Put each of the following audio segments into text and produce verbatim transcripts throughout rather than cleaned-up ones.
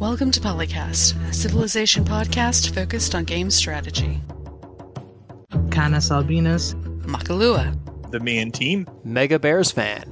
Welcome to Polycast, a Civilization podcast focused on game strategy. Canis Albinus, Makalua, the Mian team, Mega Bears fan.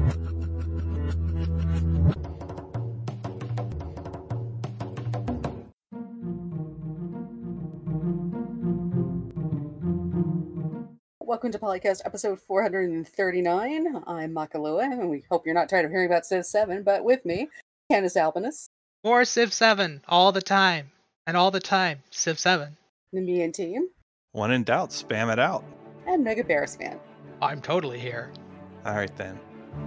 Welcome to Polycast episode four hundred thirty-nine. I'm Makalua, and we hope you're not tired of hearing about Civ seven, but with me, Canis Albinus. More Civ seven, all the time. And all the time, Civ seven. The Mian team. When in doubt, spam it out. And Mega Bears fan. I'm totally here. All right, then.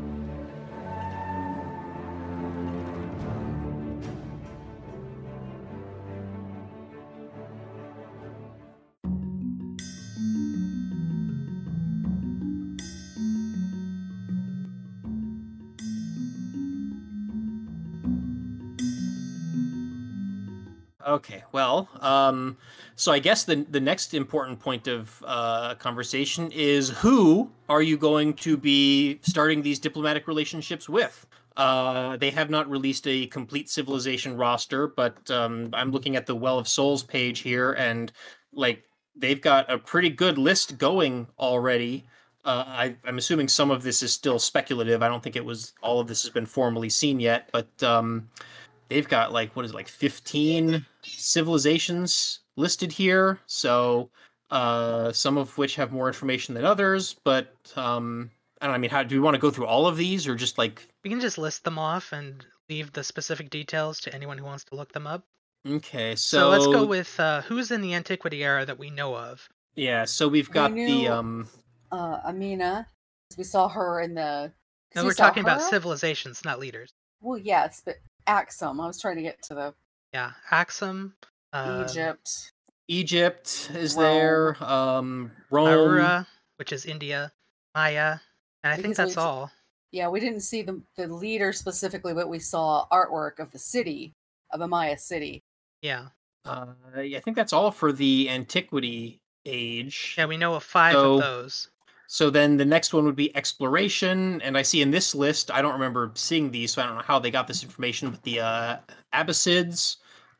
Okay, well, um, so I guess the the next important point of uh, conversation is who are you going to be starting these diplomatic relationships with? Uh, they have not released a complete civilization roster, but um, I'm looking at the Well of Souls page here, and like they've got a pretty good list going already. Uh, I, I'm assuming some of this is still speculative. I don't think it was all of this has been formally seen yet, but. Um, They've got like, what is it, like fifteen civilizations listed here. So uh, some of which have more information than others. But um, I don't know, I mean, how do we want to go through all of these or just like... We can just list them off and leave the specific details to anyone who wants to look them up. Okay, so... So let's go with uh, who's in the Antiquity era that we know of. Yeah, so we've got we the... knew, um. Uh, Amina. We saw her in the... No, we we're saw talking her? about civilizations, not leaders. Well, yes, but Axum. I was trying to get to the... Yeah, Axum. Uh, Egypt. Egypt is Rome. there. Um, Rome. Arura, which is India. Maya. And I think Because that's we- all. Yeah, we didn't see the, the leader specifically, but we saw artwork of the city, of a Maya city. Yeah. Uh, yeah, I think that's all for the Antiquity age. Yeah, we know of five So- of those. So then the next one would be exploration, and I see in this list, I don't remember seeing these, so I don't know how they got this information, but the uh, Abbasids,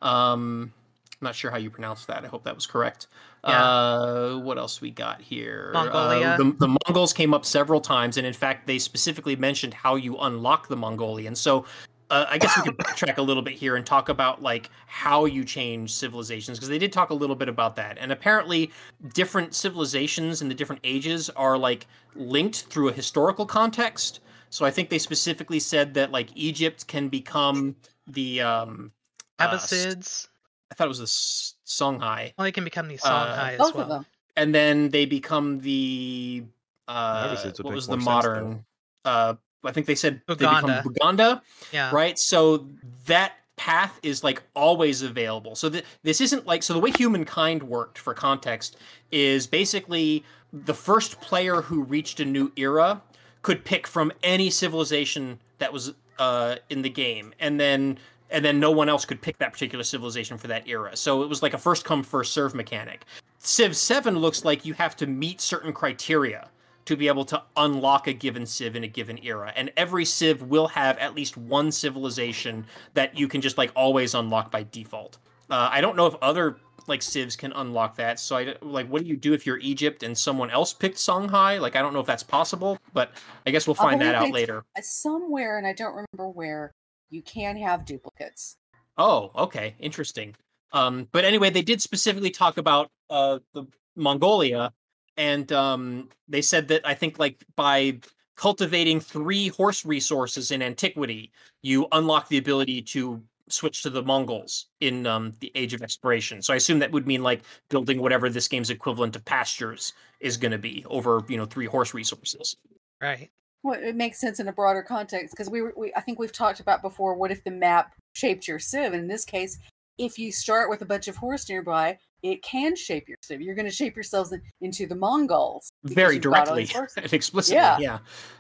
um, I'm not sure how you pronounce that, I hope that was correct. Yeah. Uh, what else we got here? Mongolia. Uh, the, the Mongols came up several times, and in fact, they specifically mentioned how you unlock the Mongolian. So uh, I guess we could backtrack a little bit here and talk about like how you change civilizations, because they did talk a little bit about that. And apparently different civilizations in the different ages are like linked through a historical context. So I think they specifically said that like Egypt can become the um uh, Abbasids. I thought it was the S- Songhai. Well, they can become the Uh, Songhai as Both well. of them. And then they become the uh Abbasids would what make was the more sense, modern uh I think they said they Buganda. become Buganda. Yeah. Right? So that path is like always available. So th- this isn't like, so the way humankind worked for context is basically the first player who reached a new era could pick from any civilization that was uh, in the game. And then and then no one else could pick that particular civilization for that era. So it was like a first come, first serve mechanic. Civ seven looks like you have to meet certain criteria to be able to unlock a given civ in a given era. And every civ will have at least one civilization that you can just like always unlock by default. Uh, I don't know if other like civs can unlock that. So I like, what do you do if you're Egypt and someone else picked Songhai? Like, I don't know if that's possible, but I guess we'll I find that believe out they- later. Somewhere, and I don't remember where, you can have duplicates. Oh, okay. Interesting. Um, but anyway, they did specifically talk about uh, the Mongolia, and um, they said that I think like by cultivating three horse resources in antiquity, you unlock the ability to switch to the Mongols in um, the Age of Exploration. So I assume that would mean like building whatever this game's equivalent to pastures is going to be over, you know, three horse resources. Right. Well, it makes sense in a broader context because we, were- we, I think we've talked about before. What if the map shaped your civ? And in this case, if you start with a bunch of horse nearby, it can shape your civ. You're going to shape yourselves in, into the Mongols because Very you've got all directly these horses. and explicitly. Yeah. Yeah.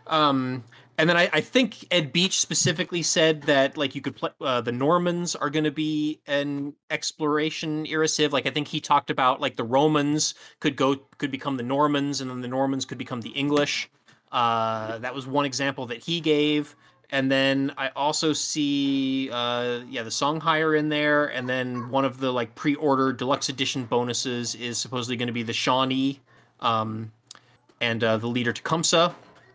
Um, and then I, I think Ed Beach specifically said that like you could play uh, the Normans are going to be an exploration era civ. Like I think he talked about like the Romans could go could become the Normans, and then the Normans could become the English. Uh, that was one example that he gave. and then I also see, uh, yeah, the Songhai are in there, and then one of the like pre-order deluxe edition bonuses is supposedly going to be the Shawnee, um, and uh, the leader Tecumseh.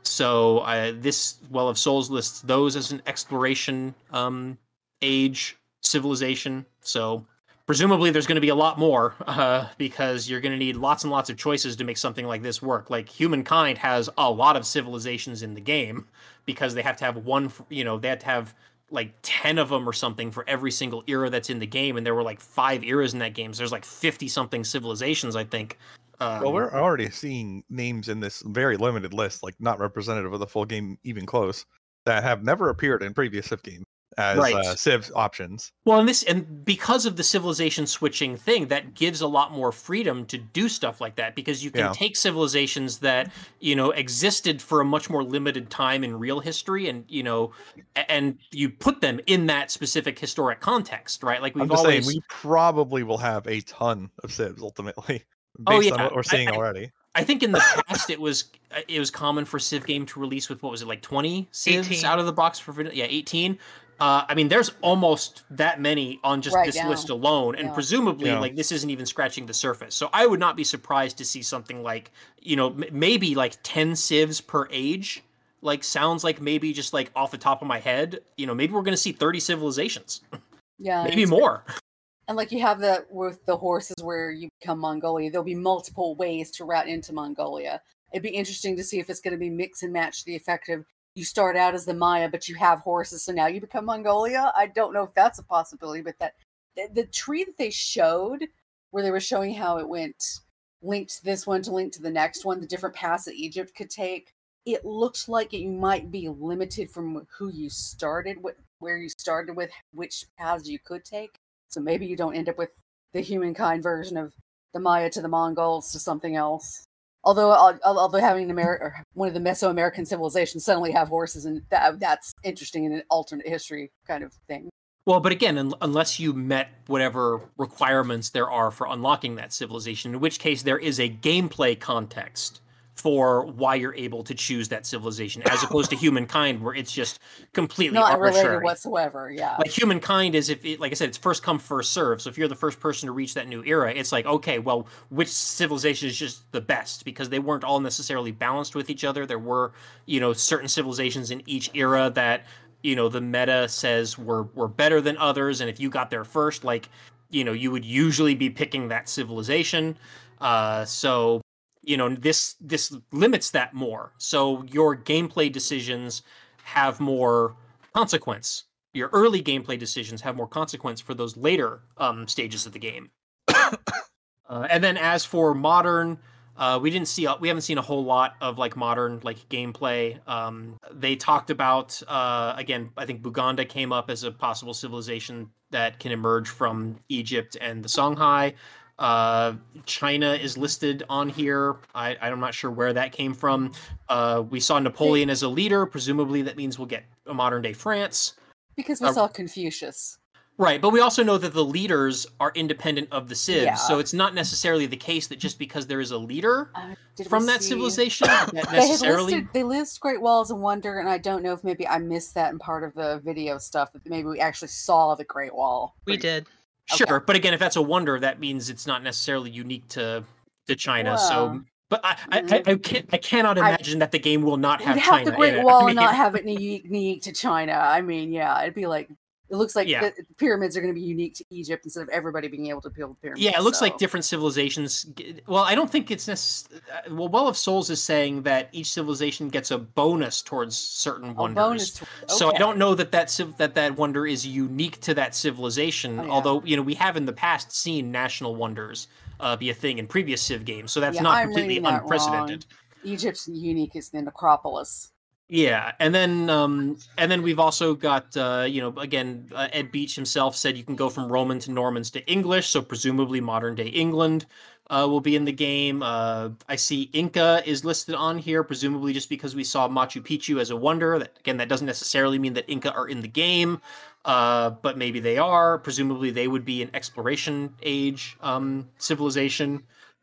So uh, this Well of Souls lists those as an exploration um, age civilization. So presumably there's going to be a lot more uh, because you're going to need lots and lots of choices to make something like this work. Like Humankind has a lot of civilizations in the game because they have to have one, you know, they have to have like ten of them or something for every single era that's in the game. And there were like five eras in that game. So there's like fifty something civilizations, I think. Um, well, we're already seeing names in this very limited list, like not representative of the full game, even close, that have never appeared in previous Civ games as Right. uh, Civ options. Well, and this, and because of the civilization switching thing, that gives a lot more freedom to do stuff like that, because you can Yeah. take civilizations that, you know, existed for a much more limited time in real history, and you know, a- and you put them in that specific historic context, right? Like we've I'm just always. saying, we probably will have a ton of Civs ultimately, based Oh, yeah. on what we're seeing I- I- already. I think in the past it was it was common for Civ game to release with, what was it, like twenty Civs eighteen. out of the box for vanilla- yeah eighteen. Uh, I mean, there's almost that many on just Right this now. list alone, and Yeah. presumably, Yeah. like this isn't even scratching the surface. So I would not be surprised to see something like, you know, m- maybe like ten Civs per age. Like sounds like maybe just like off the top of my head, you know, maybe we're going to see thirty civilizations, Yeah, maybe it's- more. And like you have that with the horses where you become Mongolia, there'll be multiple ways to route into Mongolia. It'd be interesting to see if it's going to be mix and match the effect of you start out as the Maya, but you have horses, so now you become Mongolia. I don't know if that's a possibility, but that the, the tree that they showed, where they were showing how it went linked this one to link to the next one, the different paths that Egypt could take, it looked like it might be limited from who you started with, where you started with, which paths you could take. So maybe you don't end up with the humankind version of the Maya to the Mongols to something else. Although, al- although having an Ameri- or one of the Mesoamerican civilizations suddenly have horses, and that, that's interesting in an alternate history kind of thing. Well, but again, un- unless you met whatever requirements there are for unlocking that civilization, in which case there is a gameplay context for why you're able to choose that civilization, as opposed to Humankind, where it's just completely Not arbitrary. related whatsoever. Yeah. Like Humankind is, if it, like I said, it's first come first serve. So if you're the first person to reach that new era, it's like, okay, well, which civilization is just the best, because they weren't all necessarily balanced with each other. There were, you know, certain civilizations in each era that, you know, the meta says were were better than others, and if you got there first, like, you know, you would usually be picking that civilization. Uh, so you know, this this limits that more. So your gameplay decisions have more consequence. Your early gameplay decisions have more consequence for those later um, stages of the game. uh, and then as for modern, uh, we didn't see we haven't seen a whole lot of like modern like gameplay. Um, they talked about uh, again, I think Buganda came up as a possible civilization that can emerge from Egypt and the Songhai. Uh, China is listed on here. I, I'm not sure where that came from. Uh, we saw Napoleon as a leader. Presumably that means we'll get a modern day France. Because we uh, saw Confucius. Right, but we also know that the leaders are independent of the civs, Yeah. so it's not necessarily the case that just because there is a leader Uh, did we from that see- civilization, that They had necessarily... listed, they list Great Walls of Wonder, and I don't know if maybe I missed that in part of the video stuff, that maybe we actually saw the Great Wall. We did. Sure, Okay. but again, if that's a wonder, that means it's not necessarily unique to to China. so, Well, but I I, I, I, can't, I cannot I- imagine that the game will not We'd have have China the Great in it. Wall I and not mean, have it unique, unique to China. I mean, yeah, it'd be like, it looks like Yeah. the the pyramids are going to be unique to Egypt instead of everybody being able to build pyramids. Yeah, it looks so. like different civilizations. g- Well, I don't think it's necessary. Well, Well of Souls is saying that each civilization gets a bonus towards certain A wonders. bonus to- So I okay. don't know that that civ- that that wonder is unique to that civilization. Oh, yeah. Although you know we have in the past seen national wonders uh, be a thing in previous Civ games, so that's Yeah, not I'm completely reading that unprecedented. wrong. Egypt's unique is the necropolis. Yeah, and then um, and then we've also got uh, you know again uh, Ed Beach himself said you can go from Roman to Normans to English, so presumably modern day England uh, will be in the game. Uh, I see Inca is listed on here, presumably just because we saw Machu Picchu as a wonder. That again, that doesn't necessarily mean that Inca are in the game, uh, but maybe they are. Presumably they would be an exploration age um, civilization.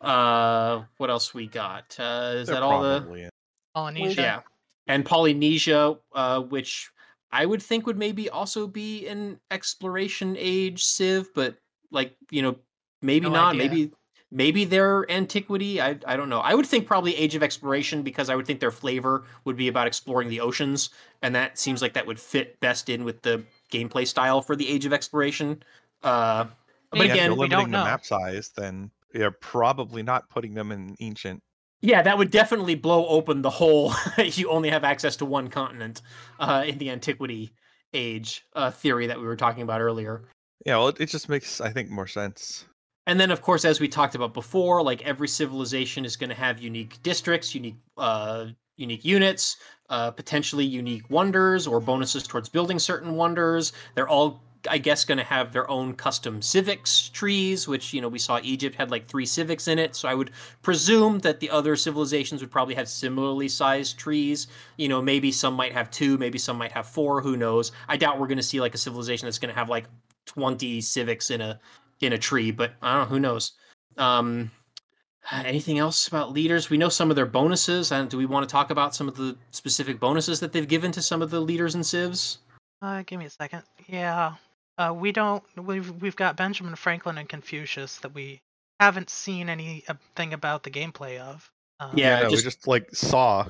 Uh, what else we got? Uh, is They're that all the? probably in. Polynesia. Yeah. And Polynesia, uh, which I would think would maybe also be an exploration age civ, but like, you know, maybe No not. idea. Maybe maybe they're antiquity. I I don't know. I would think probably Age of Exploration because I would think their flavor would be about exploring the oceans, and that seems like that would fit best in with the gameplay style for the Age of Exploration. Uh, but Yeah, Yeah, if again, you're we limiting don't the know. map size, then you're probably not putting them in ancient. yeah, that would definitely blow open the whole you only have access to one continent uh, in the antiquity age uh, theory that we were talking about earlier. Yeah, well, it, it just makes I think more sense. And then, of course, as we talked about before, like every civilization is going to have unique districts, unique uh, unique units, uh, potentially unique wonders or bonuses towards building certain wonders. They're all, I guess, going to have their own custom civics trees, which, you know, we saw Egypt had like three civics in it. So I would presume that the other civilizations would probably have similarly sized trees. You know, maybe some might have two, maybe some might have four. Who knows? I doubt we're going to see like a civilization that's going to have like twenty civics in a in a tree, but I don't know. Who knows? Um, anything else about leaders? We know some of their bonuses, and do we want to talk about some of the specific bonuses that they've given to some of the leaders in civs? Uh, give me a second. Yeah. Uh, we don't. We've we've got Benjamin Franklin and Confucius that we haven't seen anything about the gameplay of. Um, Yeah, no, just- we just like saw.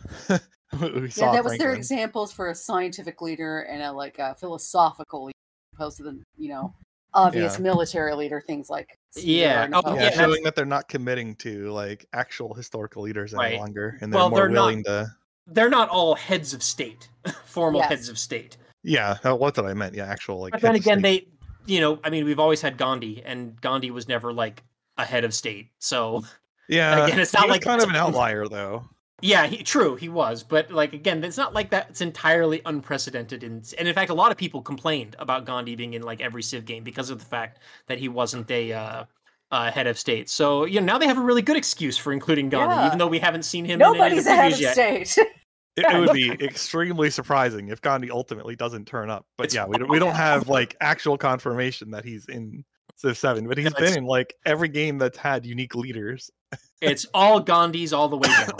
we saw Yeah, that was their Franklin. examples for a scientific leader and a like a philosophical leader, opposed to the you know obvious Yeah. military leader, things like Yeah. Caesar and Oh, Napoleon. Yeah, yeah, showing that's- that they're not committing to like actual historical leaders any Right. longer, and they're Well, more they're not- willing to. they're not all heads of state, formal Yes. heads of state. Yeah, uh, what did I meant? Yeah, actual like. But then heads of again, state. they, you know, I mean, we've always had Gandhi, and Gandhi was never like a head of state. So Yeah, again, it's he not was like kind of an outlier though. yeah, he, true, he was. But like again, it's not like that. It's entirely unprecedented, in, and in fact, a lot of people complained about Gandhi being in like every Civ game because of the fact that he wasn't a uh, uh, head of state. So you know, now they have a really good excuse for including Gandhi, Yeah. even though we haven't seen him. Nobody's in a any head of the of previews yet. state. It, Yeah, it would look- be extremely surprising if Gandhi ultimately doesn't turn up. But It's- yeah, we don't, we don't have like actual confirmation that he's in Civ seven, but he's No, it's- been in like every game that's had unique leaders. It's all Gandhis all the way down.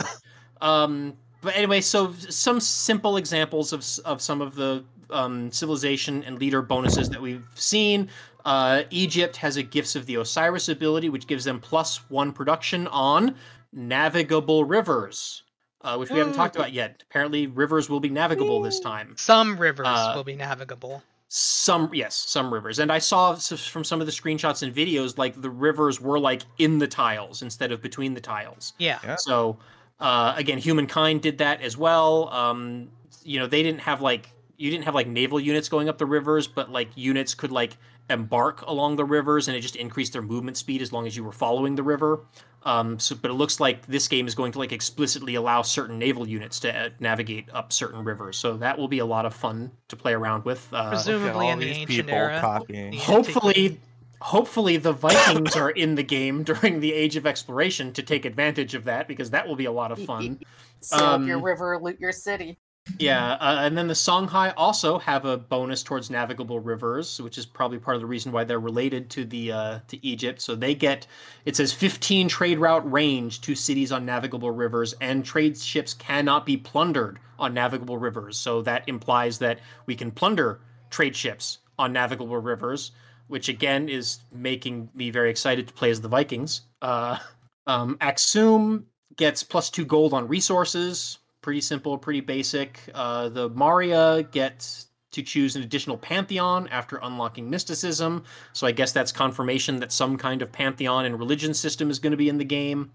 um, but anyway, so some simple examples of s- of some of the um, civilization and leader bonuses that we've seen. Uh, Egypt has a Gifts of the Osiris ability, which gives them plus one production on navigable rivers, uh, which we haven't talked Ooh. about yet. Apparently, rivers will be navigable this time. Some rivers Uh, will be navigable. Some, yes, some rivers. And I saw s- from some of the screenshots and videos, like the rivers were like in the tiles instead of between the tiles. Yeah. Yeah. So uh, again, humankind did that as well. Um, you know, they didn't have like you didn't have like naval units going up the rivers, but like units could like embark along the rivers, and it just increased their movement speed as long as you were following the river. Um, so, but it looks like this game is going to like explicitly allow certain naval units to uh, navigate up certain rivers. So that will be a lot of fun to play around with. Uh, Presumably Look at all in the these ancient people era. copying. the hopefully antiquity. hopefully the Vikings are in the game during the Age of Exploration to take advantage of that, because that will be a lot of fun. Sail up your Um, river, loot your city. Yeah, uh, and then the Songhai also have a bonus towards navigable rivers, which is probably part of the reason why they're related to the uh, to Egypt. So they get, it says fifteen trade route range to cities on navigable rivers, and trade ships cannot be plundered on navigable rivers. So that implies that we can plunder trade ships on navigable rivers, which again is making me very excited to play as the Vikings. Uh, um, Axum gets plus two gold on resources. Pretty simple, pretty basic. Uh, the Maria get to choose an additional pantheon after unlocking mysticism. So I guess that's confirmation that some kind of pantheon and religion system is going to be in the game.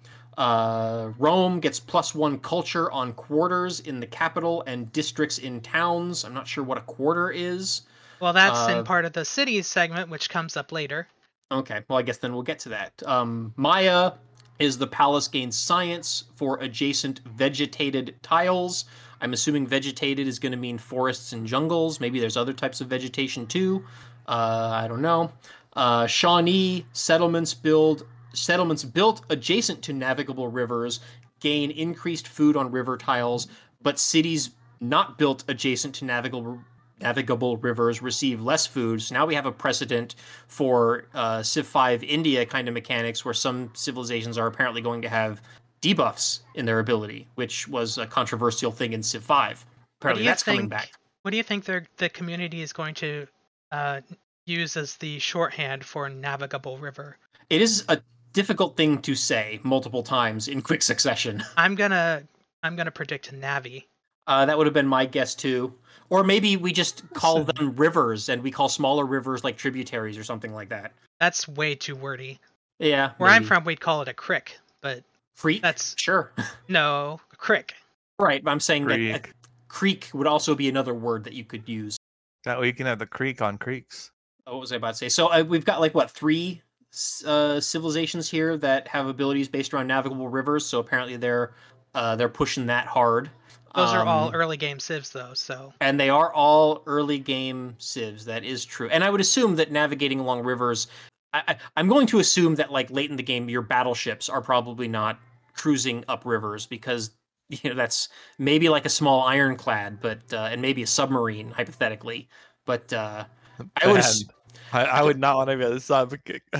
Uh, Rome gets plus one culture on quarters in the capital and districts in towns. I'm not sure what a quarter is. Well, that's uh, in part of the cities segment, which comes up later. Okay, well, I guess then we'll get to that. Um, Maya is the palace gains science for adjacent vegetated tiles. I'm assuming vegetated is going to mean forests and jungles. Maybe there's other types of vegetation too. Uh, I don't know. Uh, Shawnee settlements build settlements built adjacent to navigable rivers gain increased food on river tiles, but cities not built adjacent to navigable navigable rivers receive less food. So now we have a precedent for uh, Civ five India kind of mechanics, where some civilizations are apparently going to have debuffs in their ability, which was a controversial thing in Civ five. What do Apparently you that's coming think- back. What do you think they're, the community is going to uh, use as the shorthand for navigable river? It is a difficult thing to say multiple times in quick succession. I'm gonna I'm gonna predict Navi. Uh, that would have been my guess too. Or maybe we just call them rivers and we call smaller rivers like tributaries or something like that. That's way too wordy. Yeah. Where I'm maybe. from, we'd call it a crick, but Creek? that's Sure. no a crick. Right, but I'm saying Creek. that a creek would also be another word that you could use. That way you can have the creek on creeks. Oh, what was I about to say? So uh, we've got like what three uh, civilizations here that have abilities based around navigable rivers. So apparently they're uh, they're pushing that hard. Those are all Um, early game civs, though. So and they are all early game civs. That is true. And I would assume that navigating along rivers, I, I, I'm going to assume that like late in the game, your battleships are probably not cruising up rivers because you know that's maybe like a small ironclad, but uh, and maybe a submarine hypothetically. But uh, I would. Bad. ass- I, I would not want to be on a sub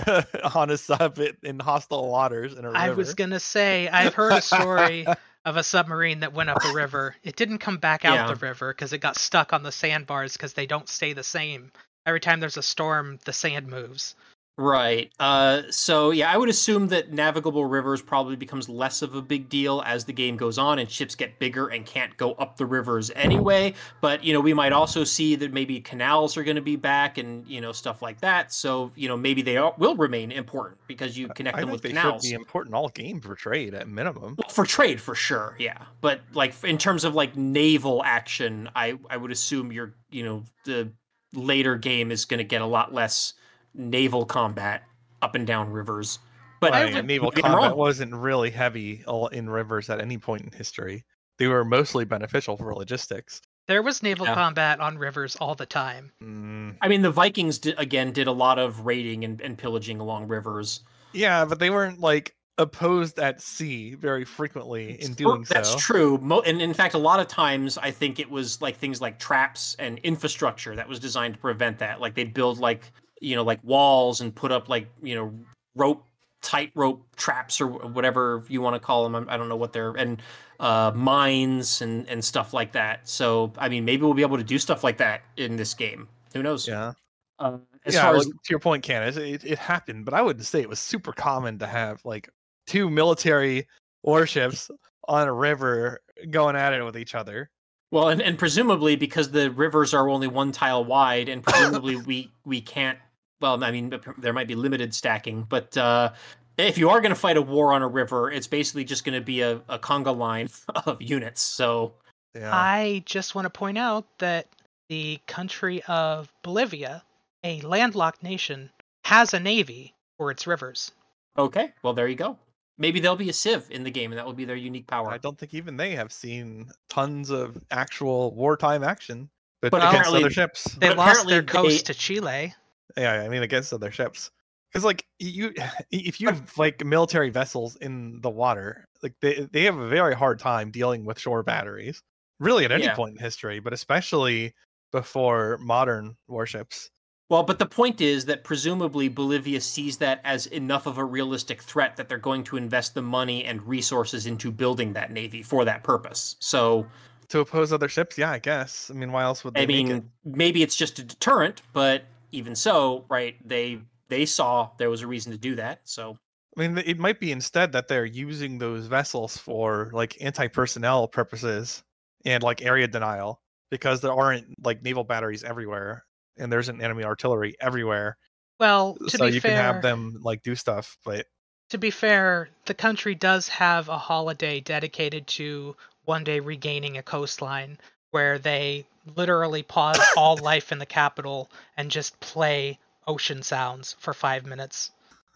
on a sub in hostile waters in a river. I was gonna say I've heard a story of a submarine that went up a river. It didn't come back out Yeah. the river because it got stuck on the sandbars because they don't stay the same. Every time there's a storm, the sand moves. Right. Uh, so yeah, I would assume that navigable rivers probably becomes less of a big deal as the game goes on and ships get bigger and can't go up the rivers anyway. But you know, we might also see that maybe canals are going to be back and you know stuff like that. So you know, maybe they are, will remain important because you connect I them think with they canals. should be important all game for trade at minimum. Well, for trade, for sure, yeah. But like in terms of like naval action, I I would assume you're you know the later game is going to get a lot less naval combat up and down rivers. But Well, I I mean, would- naval maybe I'm combat wrong. wasn't really heavy all in rivers at any point in history. They were mostly beneficial for logistics. There was naval Yeah. combat on rivers all the time. Mm, I mean, the Vikings did, again did a lot of raiding and, and pillaging along rivers. yeah, but they weren't like opposed at sea very frequently in Sure, doing That's so. true. Mo- and in fact, a lot of times I think it was like things like traps and infrastructure that was designed to prevent that. Like they'd build like you know like walls and put up like you know rope tight rope traps or wh- whatever you want to call them. I'm- I don't know what they're and uh, mines and and stuff like that. So I mean, maybe we'll be able to do stuff like that in this game. Who knows? Yeah. Uh, as yeah, far like, as to your point, Candace, it, it happened, but I wouldn't say it was super common to have like two military warships on a river going at it with each other. well, and, and presumably because the rivers are only one tile wide, and presumably we we can't. Well, I mean, there might be limited stacking, but uh, if you are going to fight a war on a river, it's basically just going to be a, a conga line of units. So Yeah. I just want to point out that the country of Bolivia, a landlocked nation, has a navy for its rivers. okay, well there you go. Maybe there'll be a civ in the game, and that will be their unique power. I don't think even they have seen tons of actual wartime action, but, But against apparently- other ships. They But lost apparently their they- coast to Chile. Yeah, I mean against other ships. Because like you, if you have like military vessels in the water, like they they have a very hard time dealing with shore batteries. Really, at any Yeah. point in history, but especially before modern warships. Well, but the point is that presumably Bolivia sees that as enough of a realistic threat that they're going to invest the money and resources into building that navy for that purpose. So, To oppose other ships, yeah, I guess. I mean, why else would they I make it? mean, maybe it's just a deterrent, but even so, right? They they saw there was a reason to do that. So, I mean, it might be instead that they're using those vessels for like anti-personnel purposes and like area denial because there aren't like naval batteries everywhere and there's an enemy artillery everywhere. Well, to so be you fair, can have them like do stuff, but to be fair, the country does have a holiday dedicated to one day regaining a coastline where they literally pause all life in the capital and just play ocean sounds for five minutes.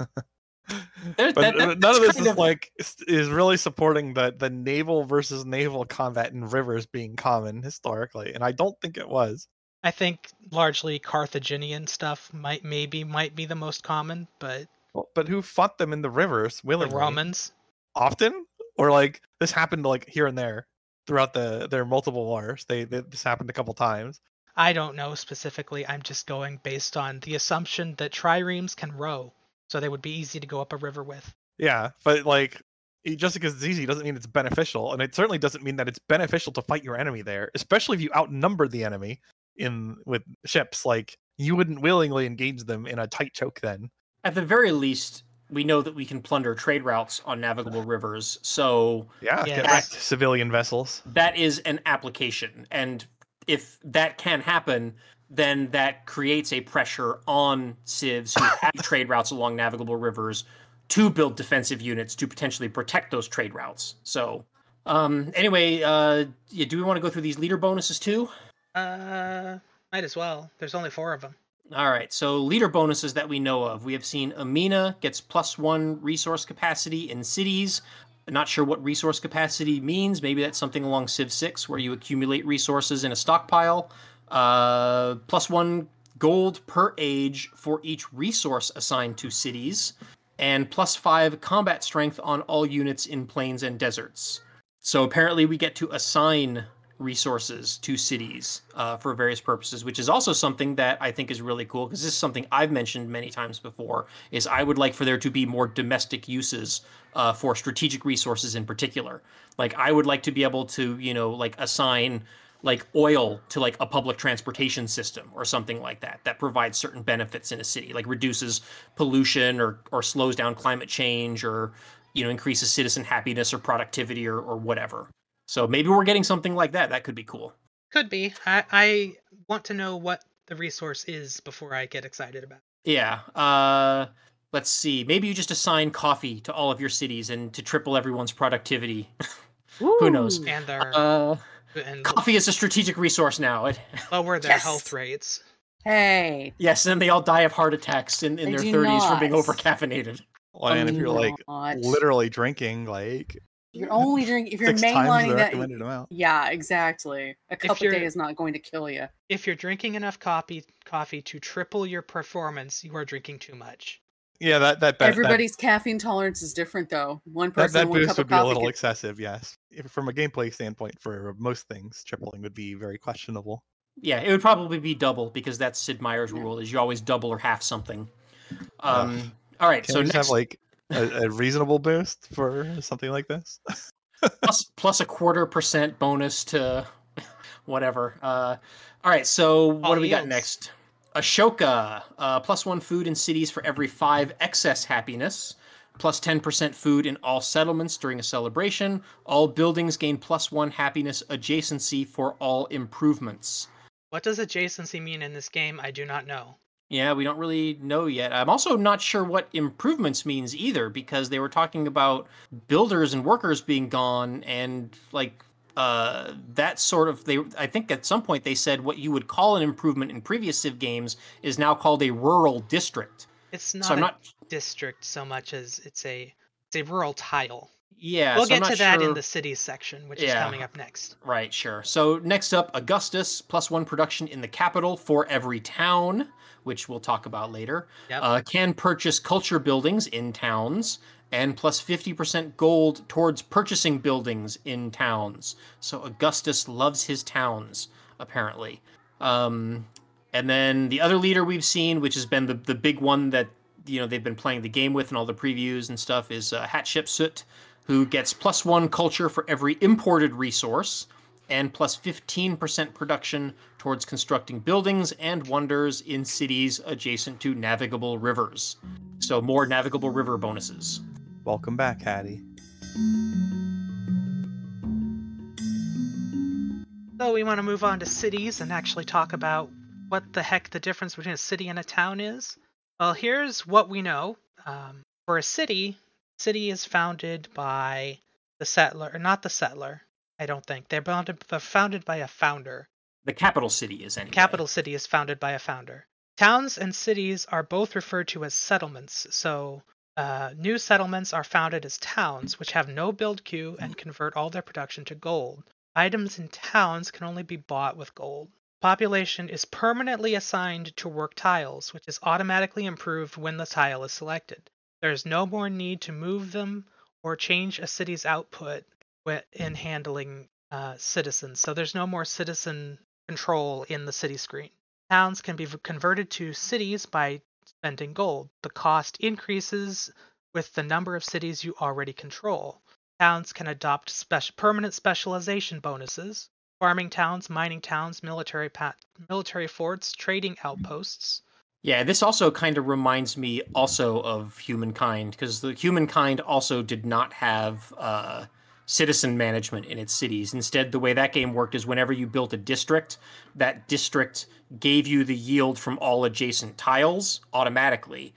There- but that- that- none that's of this kind is of- like is- is really supporting the the naval versus naval combat in rivers being common historically, and I don't think it was. I think largely Carthaginian stuff might maybe might be the most common, but Well, but who fought them in the rivers the willingly? Romans. Often, or like this happened like here and there throughout the their multiple wars. They, they this happened a couple times. I don't know specifically. I'm just going based on the assumption that triremes can row, so they would be easy to go up a river with. Yeah, but like it- just because it's easy doesn't mean it's beneficial, and it certainly doesn't mean that it's beneficial to fight your enemy there, especially if you outnumber the enemy in with ships. Like, you wouldn't willingly engage them in a tight choke then. At the very least, we know that we can plunder trade routes on navigable rivers, so Yeah, Yeah, get that- wrecked, civilian vessels. that is an application. And if that can happen, then that creates a pressure on civs who have trade routes along navigable rivers to build defensive units to potentially protect those trade routes. So, um, anyway, uh, yeah, do we want to go through these leader bonuses too? Uh, might as well. There's only four of them. All right, so leader bonuses that we know of. We have seen Amina gets plus one resource capacity in cities. Not sure what resource capacity means. Maybe that's something along Civ six where you accumulate resources in a stockpile. Uh, plus one gold per age for each resource assigned to cities. And plus five combat strength on all units in plains and deserts. So apparently we get to assign resources to cities uh, for various purposes, which is also something that I think is really cool, because this is something I've mentioned many times before, is I would like for there to be more domestic uses uh, for strategic resources in particular. Like, I would like to be able to, you know, like assign like oil to like a public transportation system or something like that, that provides certain benefits in a city, like reduces pollution or, or slows down climate change, or, you know, increases citizen happiness or productivity or, or whatever. So maybe we're getting something like that. That could be cool. Could be. I, I want to know what the resource is before I get excited about it. Yeah. Uh, let's see. Maybe you just assign coffee to all of your cities and to triple everyone's productivity. Who knows? Ooh. And their Uh, and coffee is a strategic resource now. It, lower their Yes. health rates. Hey. yes, and then they all die of heart attacks in, in They their do thirties from being not. over-caffeinated. Well, and if you're like Not. literally drinking like You're only drinking if you're six times mainlining the that. recommended amount. Yeah, exactly. A cup a you're- day is not going to kill you. If you're drinking enough coffee coffee to triple your performance, you are drinking too much. Yeah, that that that, Everybody's caffeine tolerance is different, though. One that, that, person, that one boost cup would of be a coffee. little could- excessive. Yes, if, from a gameplay standpoint, for most things, tripling would be very questionable. Yeah, it would probably be double, because that's Sid Meier's rule, is you always double or half something. Um, all right, Can so we just next, have like a, a reasonable boost for something like this? plus, plus a quarter percent bonus to whatever. Uh, all right, so what All do we got yields. next? Ashoka, uh, plus one food in cities for every five excess happiness, plus ten percent food in all settlements during a celebration. All buildings gain plus one happiness adjacency for all improvements. What does adjacency mean in this game? I do not know. Yeah, we don't really know yet. I'm also not sure what improvements means either, because they were talking about builders and workers being gone, and like uh that sort of they I think at some point they said what you would call an improvement in previous Civ games is now called a rural district. It's not So I'm a not district so much as it's a it's a rural tile. yeah, we'll so I'm get not to that in sure- the cities section, which is Yeah. coming up next. Right, sure. So next up, Augustus, plus one production in the capital for every town, which we'll talk about later. Yep. Uh, can purchase culture buildings in towns, and plus fifty percent gold towards purchasing buildings in towns. So Augustus loves his towns, apparently. Um, and then the other leader we've seen, which has been the, the big one that you know they've been playing the game with and all the previews and stuff, is uh, Hatshepsut, who gets plus one culture for every imported resource, and plus fifteen percent production towards constructing buildings and wonders in cities adjacent to navigable rivers. So more navigable river bonuses. Welcome back, Hattie. So we want to move on to cities and actually talk about what the heck the difference between a city and a town is. Well, here's what we know. Um, for a city, city is founded by the settler, or not the settler, I don't think. They're founded, they're founded by a founder. The capital city is anyway. Capital city is founded by a founder. Towns and cities are both referred to as settlements, so uh, new settlements are founded as towns, which have no build queue and convert all their production to gold. Items in towns can only be bought with gold. Population is permanently assigned to work tiles, which is automatically improved when the tile is selected. There is no more need to move them or change a city's output wi- in handling uh, citizens, so there's no more citizen control in the city screen. Towns can be v- converted to cities by spending gold. The cost increases with the number of cities you already control. Towns can adopt spec- permanent specialization bonuses. Farming towns, mining towns, military pa- military forts, trading outposts. Yeah, this also kind of reminds me also of Humankind, because the Humankind also did not have uh, citizen management in its cities. Instead, the way that game worked is whenever you built a district, that district gave you the yield from all adjacent tiles automatically,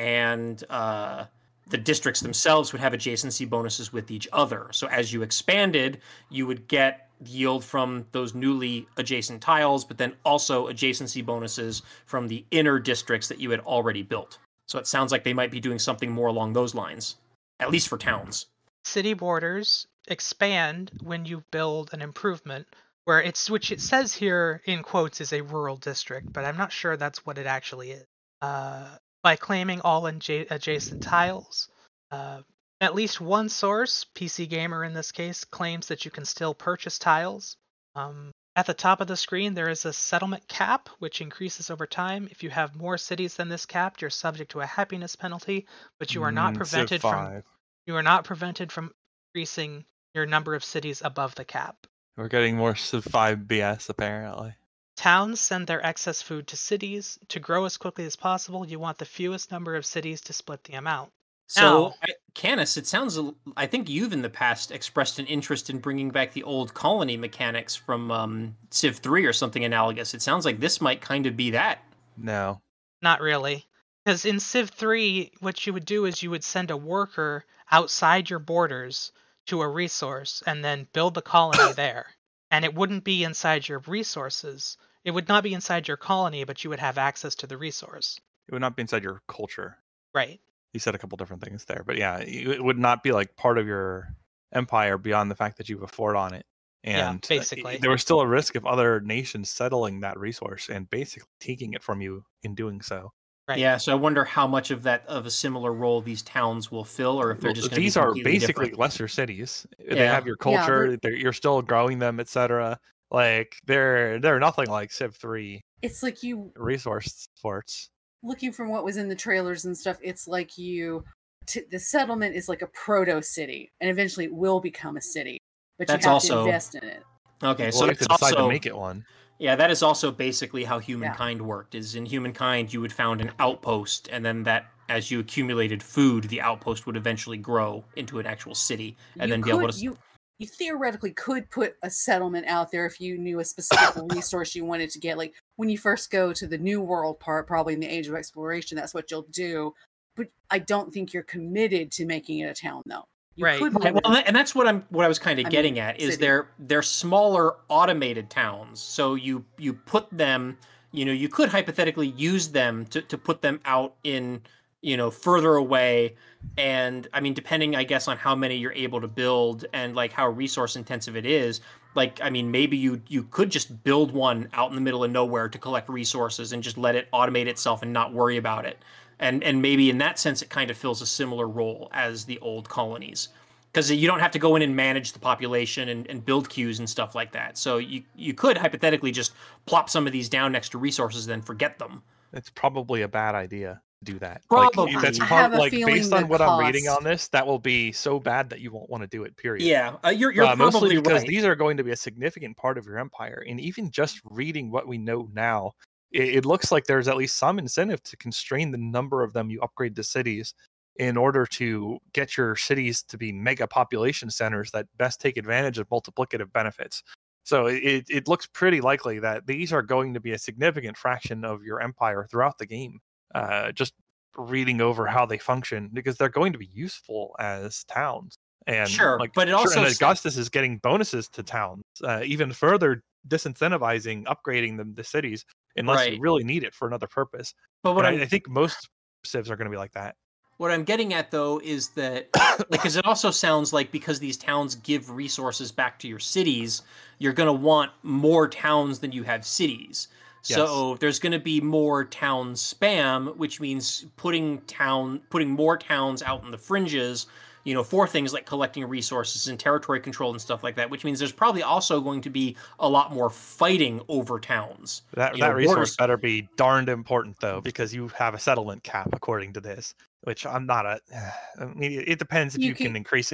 and uh, the districts themselves would have adjacency bonuses with each other. So as you expanded, you would get yield from those newly adjacent tiles, but then also adjacency bonuses from the inner districts that you had already built. So it sounds like they might be doing something more along those lines, at least for towns. City borders expand when you build an improvement, where it's which it says here in quotes is a rural district, but I'm not sure that's what it actually is. Uh, by claiming all adja- adjacent tiles. Uh, At least one source, P C Gamer in this case, claims that you can still purchase tiles. Um, at the top of the screen, there is a settlement cap, which increases over time. If you have more cities than this cap, you're subject to a happiness penalty, but you are not Mm, Civ prevented from five. you are not prevented from increasing your number of cities above the cap. We're getting more Civ five B S apparently. Towns send their excess food to cities. To grow as quickly as possible, you want the fewest number of cities to split the amount. So, Now- I- Canis, it sounds, a- I think you've in the past expressed an interest in bringing back the old colony mechanics from um, Civ three or something analogous. It sounds like this might kind of be that. No. Not really. Because in Civ three, what you would do is you would send a worker outside your borders to a resource and then build the colony there. And it wouldn't be inside your resources. It would not be inside your colony, but you would have access to the resource. It would not be inside your culture. Right. You said a couple different things there, but yeah, you- it would not be like part of your empire beyond the fact that you have a fort on it. Yeah, And uh, basically. there was still a risk of other nations settling that resource and basically taking it from you in doing so. Right. Yeah, so I wonder how much of that of a similar role these towns will fill, or if they're Well, just going to be these are completely basically different. lesser cities. They Yeah. have your Yeah, culture. they're- they're, you're still growing them, et cetera. Like they're they're nothing like Civ three It's like you resource forts. looking from what was in the trailers and stuff. It's like you, t- the settlement is like a proto city, and eventually it will become a city. But That's you have also- to invest in it. Okay, Well, so you have to that's decide also to make it one. yeah, that is also basically how Humankind worked. Is in Humankind you would found an outpost, and then that as you accumulated food, the outpost would eventually grow into an actual city, and you then could, be able to. you you theoretically could put a settlement out there if you knew a specific resource you wanted to get. Like when you first go to the New World part, probably in the Age of Exploration, that's what you'll do. But I don't think you're committed to making it a town, though. You Right. could Right, move well, it. that- and that's what I'm what I was kind of I getting mean, at is city. they're they're smaller automated towns. So you you put them, you know, you could hypothetically use them to to put them out in, you know, further away. And I mean, depending, I guess, on how many you're able to build and like how resource intensive it is. Like, I mean, maybe you you could just build one out in the middle of nowhere to collect resources and just let it automate itself and not worry about it. And and maybe in that sense, it kind of fills a similar role as the old colonies, because you don't have to go in and manage the population and, and build queues and stuff like that. So you you could hypothetically just plop some of these down next to resources, then forget them. It's probably a bad idea to do that. Probably. Like, that's I prob- have a like feeling based on the what I'm reading cost- on this, that will be so bad that you won't want to do it. Period. Yeah, uh, you're you're Uh, mostly probably because right. these are going to be a significant part of your empire, and even just reading what we know now, it, it looks like there's at least some incentive to constrain the number of them you upgrade to cities in order to get your cities to be mega population centers that best take advantage of multiplicative benefits. So it, it looks pretty likely that these are going to be a significant fraction of your empire throughout the game. Uh, just reading over how they function, because they're going to be useful as towns. And Sure, like, but it sure, also and s- Augustus is getting bonuses to towns, uh, even further disincentivizing upgrading them to cities unless Right. you really need it for another purpose. But what And I'm I, I think most civs are going to be like that. What I'm getting at though is that because it also sounds like because these towns give resources back to your cities, you're going to want more towns than you have cities. So there's going to be more town spam, which means putting town putting more towns out in the fringes, you know, for things like collecting resources and territory control and stuff like that, which means there's probably also going to be a lot more fighting over towns. That You that know, resource borders- better be darned important though, because you have a settlement cap according to this, which I'm not a. I mean, it depends if You you, can, can- increase it.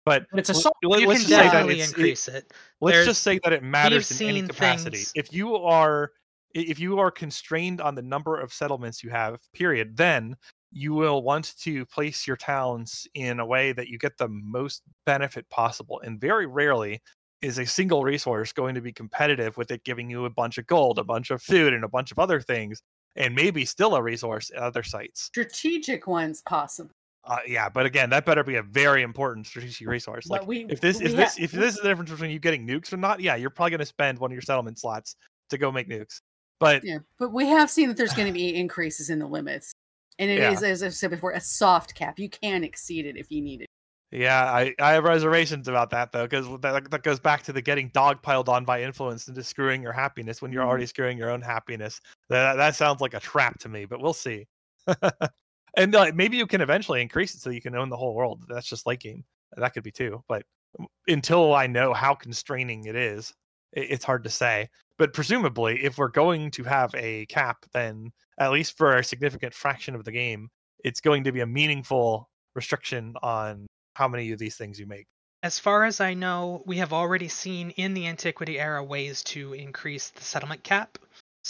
But But it's a l- sol- let- You let's can just say that definitely it's, it, increase it. let's There's- just say that it matters in any seen capacity. things- If you are i- if you are constrained on the number of settlements you have, period, then you will want to place your towns in a way that you get the most benefit possible. And very rarely is a single resource going to be competitive with it giving you a bunch of gold, a bunch of food, and a bunch of other things, and maybe still a resource at other sites. Strategic ones possible. Uh, yeah, but again, that better be a very important strategic resource. But Like we- if this we if ha- this if this is the difference between you getting nukes or not, yeah, you're probably going to spend one of your settlement slots to go make nukes. But Yeah, but we have seen that there's going to be increases in the limits, and it Yeah. is, as I've said before, a soft cap. You can exceed it if you need it. yeah, I, I have reservations about that though, because that, that goes back to the getting dogpiled on by influence into screwing your happiness when you're Mhm. already screwing your own happiness. That that sounds like a trap to me, but we'll see. And uh, maybe you can eventually increase it so you can own the whole world. That's just late game. That could be too. But until I know how constraining it is, it, it's hard to say. But presumably, if we're going to have a cap, then at least for a significant fraction of the game, it's going to be a meaningful restriction on how many of these things you make. As far as I know, we have already seen in the Antiquity era ways to increase the settlement cap.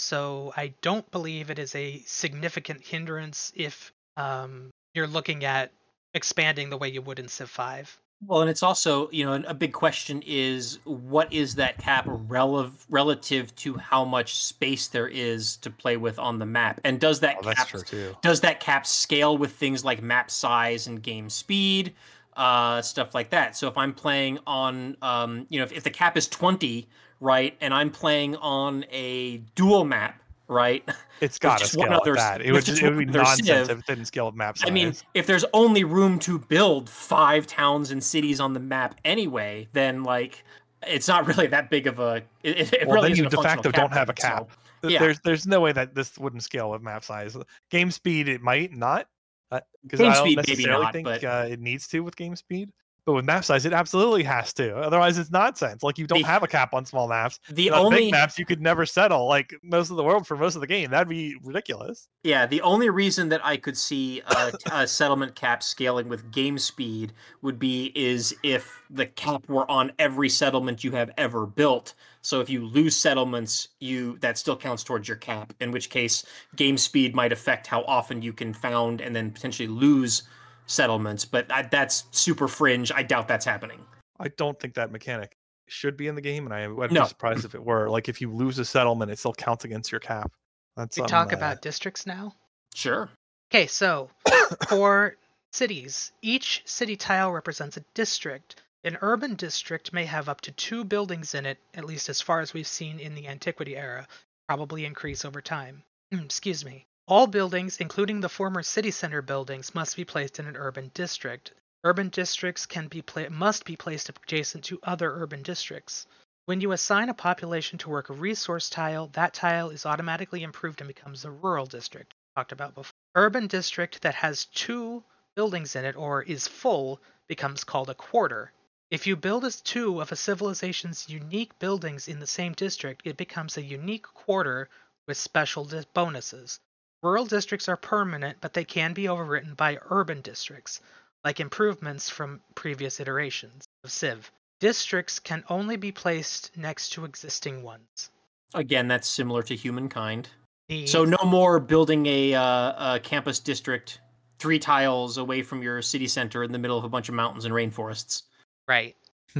So I don't believe it is a significant hindrance if um, you're looking at expanding the way you would in Civ five. Well, and it's also, you know, a big question is what is that cap rel- relative to how much space there is to play with on the map, and does that Oh, that's cap true too. does that cap scale with things like map size and game speed, uh, stuff like that? So if I'm playing on, um, you know, if, if the cap is twenty, right, and I'm playing on a dual map, right? It's got to just scale one other- with that. It with would just just it would be one other nonsense civ. if it didn't scale with map size. I mean, if there's only room to build five towns and cities on the map anyway, then like it's not really that big of a. It, it well, really then isn't you a de functional facto don't have a then, so- cap. Th- yeah. There's there's no way that this wouldn't scale with map size. Game speed, it might not, because Game I don't speed, maybe necessarily not, think but- uh, it needs to with game speed. But with map size, it absolutely has to. Otherwise, it's nonsense. Like you don't The- have a cap on small maps. The And on only big maps, you could never settle like most of the world for most of the game. That'd be ridiculous. Yeah, the only reason that I could see a, a settlement cap scaling with game speed would be is if the cap were on every settlement you have ever built. So if you lose settlements, you that still counts towards your cap. In which case, game speed might affect how often you can found and then potentially lose settlements. But I, that's super fringe. I doubt that's happening. I don't think that mechanic should be in the game, and I would No. be surprised if it were. Like if you lose a settlement, it still counts against your cap. That's We um, talk uh, about districts now. Sure. Okay, so for cities, each city tile represents a district. An urban district may have up to two buildings in it, at least as far as we've seen in the Antiquity era, probably increase over time. Excuse me. All buildings, including the former city center buildings, must be placed in an urban district. Urban districts can be pla- must be placed adjacent to other urban districts. When you assign a population to work a resource tile, that tile is automatically improved and becomes a rural district. Talked about before. Urban district that has two buildings in it or is full becomes called a quarter. If you build as two of a civilization's unique buildings in the same district, it becomes a unique quarter with special di- bonuses. Rural districts are permanent, but they can be overwritten by urban districts, like improvements from previous iterations of Civ. Districts can only be placed next to existing ones. Again, that's similar to humankind. The, So no more building a, uh, a campus district three tiles away from your city center in the middle of a bunch of mountains and rainforests. right.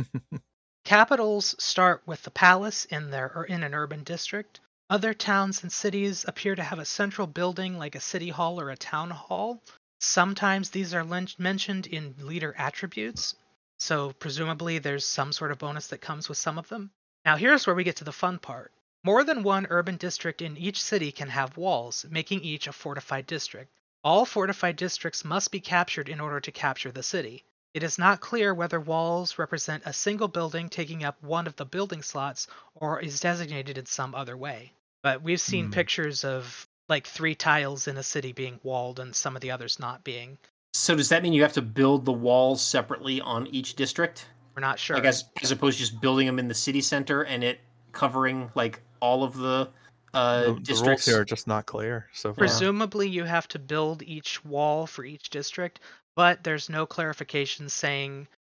Capitals start with the palace in their or in an urban district. Other towns and cities appear to have a central building like a city hall or a town hall. Sometimes these are len- mentioned in leader attributes, so presumably there's some sort of bonus that comes with some of them. Now here's where we get to the fun part. More than one urban district in each city can have walls, making each a fortified district. All fortified districts must be captured in order to capture the city. It is not clear whether walls represent a single building taking up one of the building slots or is designated in some other way. But we've seen Hmm. pictures of like three tiles in a city being walled and some of the others not being. So does that mean you have to build the walls separately on each district? We're not sure. Like as, as opposed to just building them in the city center and it covering like all of the uh, the, the rules districts? here are just not clear so far. Presumably you have to build each wall for each district, but there's no clarification saying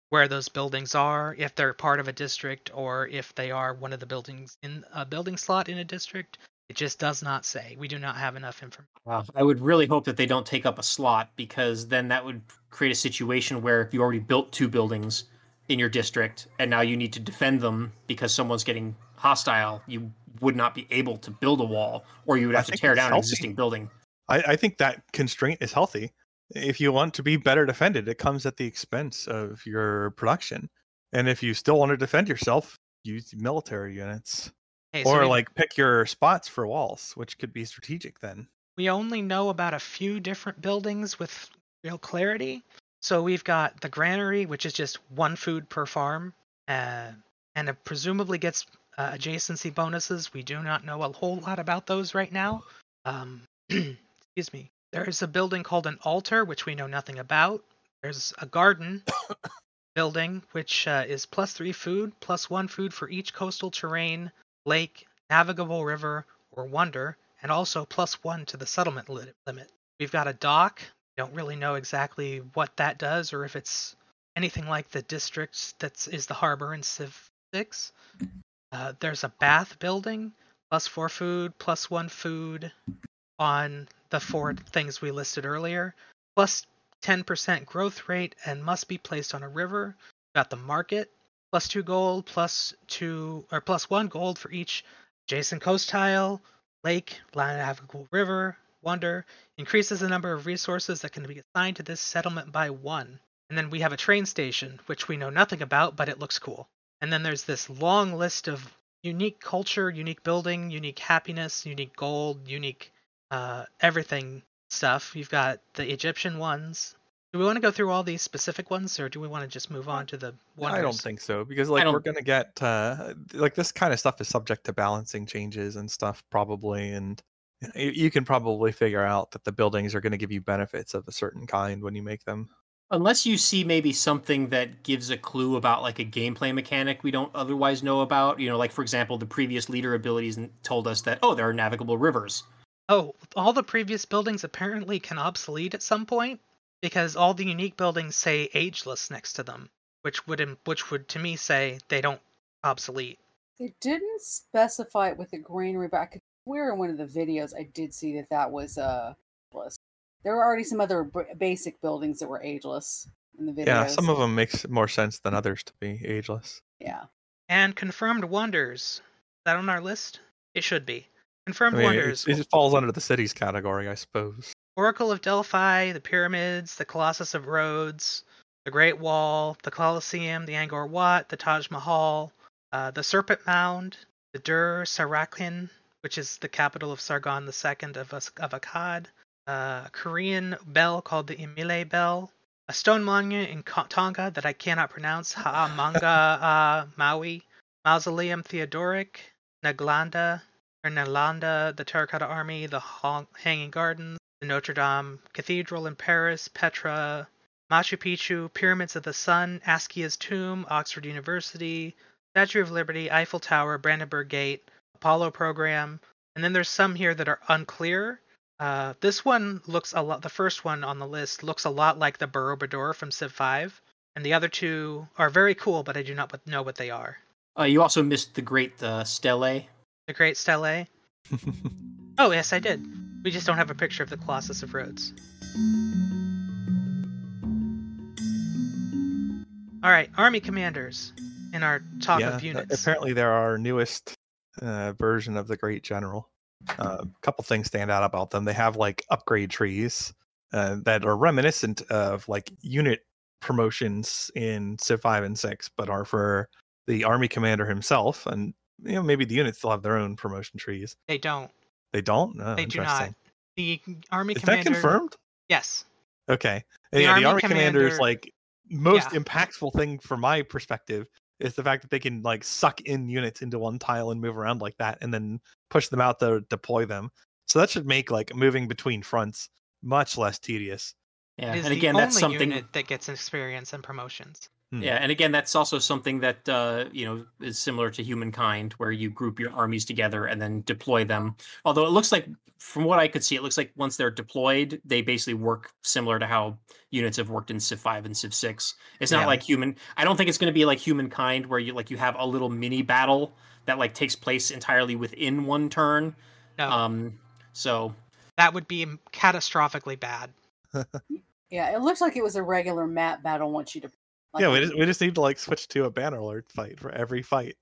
where those buildings are, if they're part of a district, or if they are one of the buildings in a building slot in a district. It just does not say. We do not have enough information. Wow. I would really hope that they don't take up a slot, because then that would create a situation where if you already built two buildings in your district and now you need to defend them because someone's getting hostile, you would not be able to build a wall, or you would I have to think tear it's down an healthy. existing building. I, I think that constraint is healthy. If you want to be better defended, it comes at the expense of your production. And if you still want to defend yourself, use military units. Okay, so Or we- like pick your spots for walls, which could be strategic then. we only know about a few different buildings with real clarity. So we've got the granary, which is just one food per farm, uh, and it presumably gets uh, adjacency bonuses. We do not know a whole lot about those right now. Um, excuse me. There is a building called an altar, which we know nothing about. There's a garden building, which uh, is plus three food, plus one food for each coastal terrain, lake, navigable river, or wonder, and also plus one to the settlement li- limit. We've got a dock. Don't really know exactly what that does, or if it's anything like the district that is the harbor in Civ six. Uh, there's a bath building, plus four food, plus one food on the four things we listed earlier, plus ten percent growth rate, and must be placed on a river. Got the market, plus two gold, plus two or plus one gold for each adjacent coast tile, lake, navigable river, wonder. Increases the number of resources that can be assigned to this settlement by one. And then we have a train station, which we know nothing about, but it looks cool. And then there's this long list of unique culture, unique building, unique happiness, unique gold, unique uh, everything stuff. You've got the Egyptian ones. Do we want to go through all these specific ones, or do we want to just move on to the wonders? I don't think so, because like don't- we're gonna get uh, like this kind of stuff is subject to balancing changes and stuff probably, and you, you can probably figure out that the buildings are going to give you benefits of a certain kind when you make them. Unless you see maybe something that gives a clue about like a gameplay mechanic we don't otherwise know about. You know, like for example, the previous leader abilities n- told us that, oh, there are navigable rivers. Oh, all the previous buildings apparently can obsolete at some point, because all the unique buildings say ageless next to them, which would im- which would to me say they don't obsolete. They didn't specify it with the granary, but I could swear in one of the videos I did see that that was uh ageless. There were already some other b- basic buildings that were ageless in the videos. Yeah, some of them makes more sense than others to be ageless. Yeah. And confirmed wonders. Is that on our list? It should be. Confirmed I mean, wonders. it, it falls under the cities category, I suppose. Oracle of Delphi, the pyramids, the Colossus of Rhodes, the Great Wall, the Colosseum, the Angkor Wat, the Taj Mahal, uh, the Serpent Mound, the Dur Sarakin, which is the capital of Sargon the Second of, As- of Akkad, uh, a Korean bell called the Imile Bell, a stone monument in Ko- Tonga that I cannot pronounce, Ha'amanga uh, Maui, Mausoleum Theodoric, Naglanda, or Nalanda, the Terracotta Army, the Hong- Hanging Gardens, the Notre Dame Cathedral in Paris, Petra, Machu Picchu, Pyramids of the Sun, Askia's Tomb, Oxford University, Statue of Liberty, Eiffel Tower, Brandenburg Gate, Apollo Program, and then there's some here that are unclear. Uh, this one looks a lot, the first one on the list looks a lot like the Borobudur from Civ five, and the other two are very cool, but I do not know what they are. Uh, you also missed the Great uh, Stele. The Great Stele? Oh, yes, I did. We just don't have a picture of the Colossus of Rhodes. All right, army commanders in our talk yeah, of units. apparently they're our newest uh, version of the Great General. Uh, a couple things stand out about them. They have like upgrade trees uh, that are reminiscent of like unit promotions in Civ five and six, but are for the army commander himself. And you know, maybe the units still have their own promotion trees. They don't. They don't. Oh, They do interesting. not. The army Is commander. that confirmed? Yes. Okay. The yeah, army the army commander's commander- like most Yeah. impactful thing from my perspective is the fact that they can like suck in units into one tile and move around like that, and then push them out to deploy them. So that should make like moving between fronts much less tedious. Yeah, It is and the again, only that's something. unit that gets experience and promotions. Hmm. Yeah, and again, that's also something that uh, you know is similar to Humankind, where you group your armies together and then deploy them. Although it looks like, from what I could see, it looks like once they're deployed, they basically work similar to how units have worked in Civ five and Civ six. It's not Yeah. like human. I don't think it's going to be like Humankind, where you like you have a little mini battle that like takes place entirely within one turn. No, Um, so that would be catastrophically bad. Yeah, it looks like it was a regular map battle once you. De- like Yeah, we just we just need to like switch to a Bannerlord fight for every fight.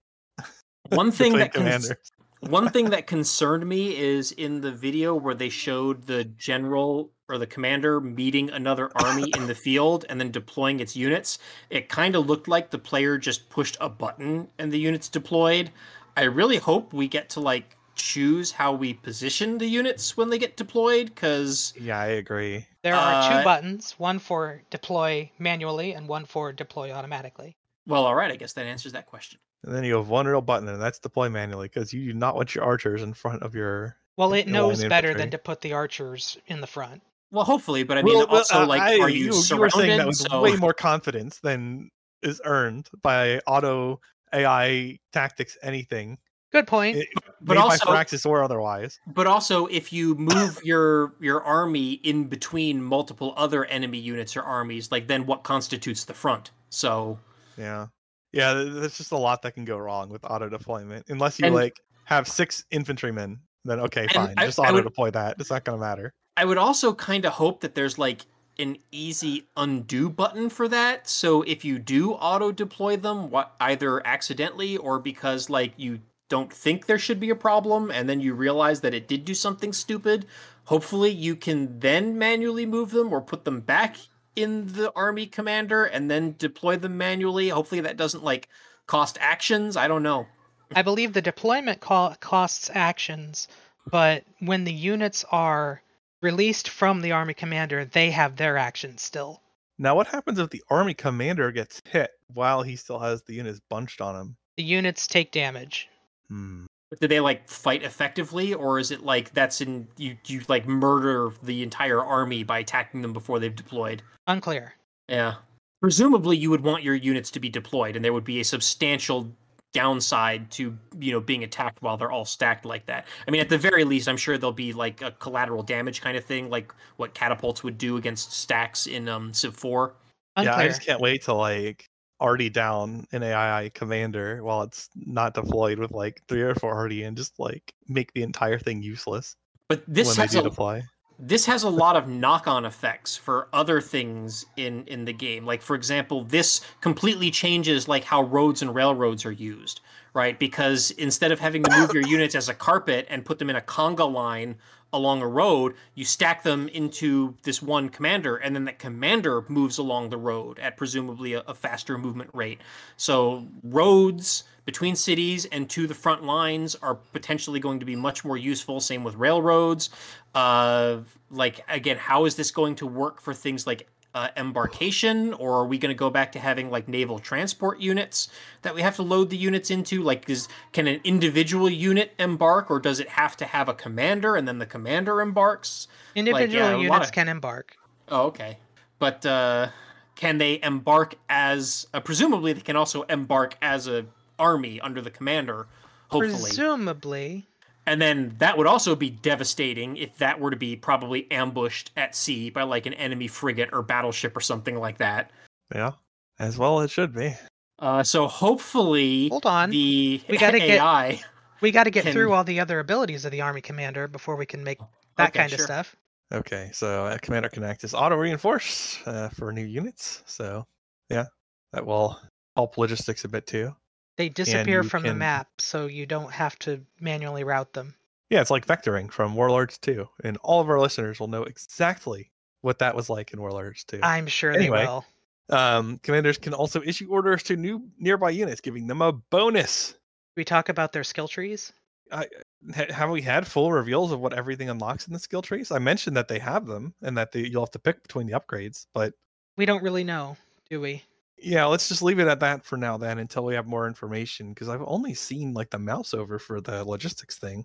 one thing between that cons- commanders. One thing that concerned me is in the video where they showed the general or the commander meeting another army in the field and then deploying its units. It kind of looked like the player just pushed a button and the units deployed. I really hope we get to like choose how we position the units when they get deployed, because Yeah, I agree. There are Uh, two buttons, one for deploy manually and one for deploy automatically. well, all right, I guess that answers that question. And then you have one real button, and that's deploy manually, because you do not want your archers in front of your. Well, it line knows better infantry. than to put the archers in the front. Well, hopefully, but I mean, Well, well, also, uh, like, I- are you, you, surrounded? you were saying that with So- way more confidence than is earned by auto A I tactics anything, Good point. it, but made also- by Firaxis or otherwise. But also, if you move your your army in between multiple other enemy units or armies, like then what constitutes the front? So Yeah, yeah. th- There's just a lot that can go wrong with auto deployment, unless you And- like have six infantrymen. Then okay, And fine, I- just I auto would- deploy that. It's not gonna matter. I would also kind of hope that there's like an easy undo button for that. So if you do auto deploy them, what either accidentally or because like you don't think there should be a problem, and then you realize that it did do something stupid, hopefully you can then manually move them or put them back in the army commander and then deploy them manually. Hopefully that doesn't like cost actions. I don't know. I believe the deployment co- costs actions, but when the units are released from the army commander, they have their actions still. Now, what happens if the army commander gets hit while he still has the units bunched on him? The units take damage. Hmm. Do they like fight effectively, or is it like that's in you you like murder the entire army by attacking them before they've deployed? Unclear. Yeah. Presumably you would want your units to be deployed, and there would be a substantial downside to, you know, being attacked while they're all stacked like that. I mean, at the very least, I'm sure there'll be like a collateral damage kind of thing, like what catapults would do against stacks in um Civ four. Unclear. Yeah, I just can't wait to like already down an A I commander while it's not deployed with like three or four already and just like make the entire thing useless But this when they has do a, deploy. this has a lot of knock-on effects for other things in in the game. Like, for example, this completely changes like how roads and railroads are used, right? Because instead of having to move your units as a carpet and put them in a conga line along a road, you stack them into this one commander, and then that commander moves along the road at presumably a, a faster movement rate. So roads between cities and to the front lines are potentially going to be much more useful. Same with railroads. Uh, like, again, how is this going to work for things like uh, embarkation, or are we going to go back to having like naval transport units that we have to load the units into? Like, is can an individual unit embark, or does it have to have a commander and then the commander embarks? Individual yeah, a lot units of- can embark. Oh, okay. But uh, can they embark as? Uh, presumably, they can also embark as a army under the commander. Hopefully, Presumably. and then that would also be devastating if that were to be probably ambushed at sea by like an enemy frigate or battleship or something like that. Yeah, as well it should be. Uh, so hopefully, Hold on. the We gotta get- A I. We got to get Can- through all the other abilities of the army commander before we can make that Okay, kind sure. of stuff. Okay, so uh, Commander Connect is auto reinforce uh, for new units. So yeah, that will help logistics a bit too. They disappear you from the can- map, so you don't have to manually route them. Yeah, it's like vectoring from Warlords two, and all of our listeners will know exactly what that was like in Warlords two. I'm sure Anyway. they will. Um, commanders can also issue orders to new nearby units, giving them a bonus. We talk about their skill trees. Ha- have we had full reveals of what everything unlocks in the skill trees? I mentioned that they have them and that they, you'll have to pick between the upgrades, but We don't really know, do we? yeah, let's just leave it at that for now then until we have more information, because I've only seen like the mouse over for the logistics thing,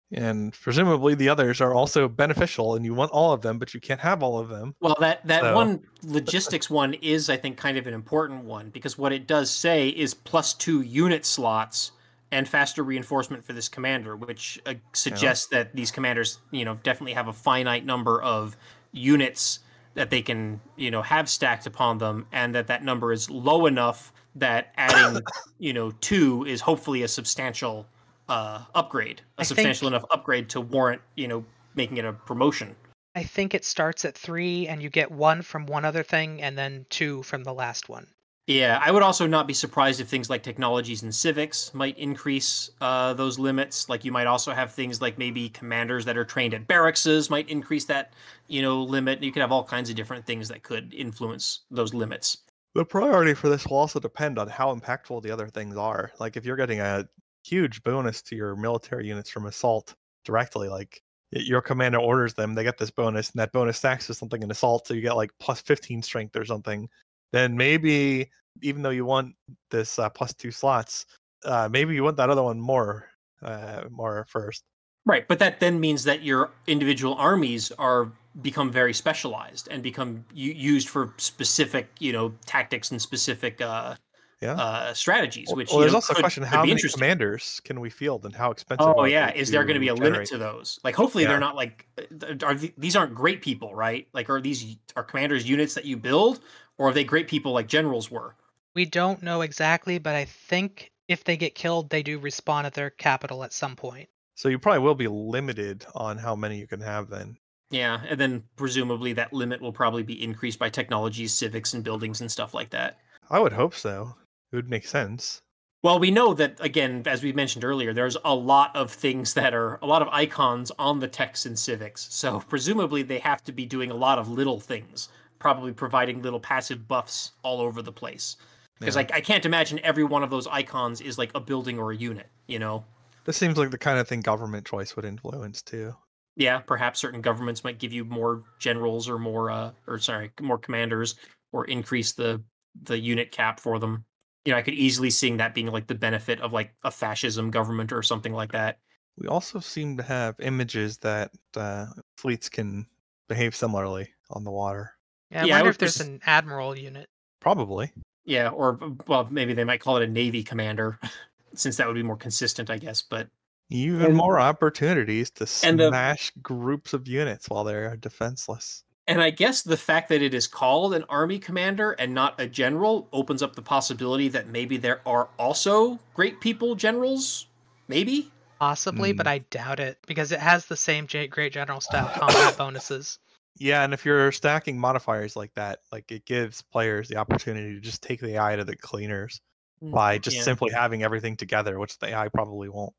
And presumably the others are also beneficial, and you want all of them, but you can't have all of them. Well, that that So- one logistics one is, I think, kind of an important one, because what it does say is plus two unit slots and faster reinforcement for this commander, which uh, suggests that these commanders, you know, definitely have a finite number of units that they can, you know, have stacked upon them, and that that number is low enough that adding, you know, two is hopefully a substantial uh, upgrade, a I substantial think- enough upgrade to warrant, you know, making it a promotion. I think it starts at three, and you get one from one other thing, and then two from the last one. Yeah, I would also not be surprised if things like technologies and civics might increase uh, those limits. Like you might also have things like maybe commanders that are trained at barrackses might increase that, you know, limit. You could have all kinds of different things that could influence those limits. The priority for this will also depend on how impactful the other things are. Like if you're getting a huge bonus to your military units from assault directly, like y- your commander orders them, they get this bonus, and that bonus stacks to something in assault, so you get like plus fifteen strength or something. Then maybe, even though you want this uh, plus two slots, uh, maybe you want that other one more, uh, more first. Right, but that then means that your individual armies are become very specialized and become u- used for specific, you know, tactics and specific uh, Yeah. uh, strategies. Well, Which well, you there's know, also could- a question: could how be many interesting. commanders can we field, and how expensive? Oh are yeah, they is there going to be a generate? limit to those? Like, hopefully Yeah. they're not like, uh, are th- these aren't great people, right? Like, are these are commanders units that you build, or are they great people like generals were? We don't know exactly, but I think if they get killed, they do respawn at their capital at some point. So you probably will be limited on how many you can have then. Yeah, and then presumably that limit will probably be increased by technologies, civics, and buildings and stuff like that. I would hope so. It would make sense. Well, we know that, again, as we mentioned earlier, there's a lot of things that are, a lot of icons on the techs and civics. So presumably they have to be doing a lot of little things, probably providing little passive buffs all over the place. Because Yeah. I, I can't imagine every one of those icons is like a building or a unit, you know? This seems like the kind of thing government choice would influence too. Yeah, perhaps certain governments might give you more generals or more, uh, or sorry, more commanders, or increase the the unit cap for them. You know, I could easily see that being like the benefit of like a fascism government or something like that. We also seem to have images that uh, fleets can behave similarly on the water. Yeah, I Yeah, I wonder would if there's pres- an admiral unit. Probably. Yeah, or well, maybe they might call it a navy commander, since that would be more consistent, I guess. But Even And- more opportunities to and the- smash groups of units while they're defenseless. and I guess the fact that it is called an army commander and not a general opens up the possibility that maybe there are also great people generals. Maybe. Possibly, but Hmm. I doubt it because it has the same J- Great General style combat bonuses. Yeah, and if you're stacking modifiers like that, like it gives players the opportunity to just take the A I to the cleaners by just Yeah. simply having everything together, which the A I probably won't.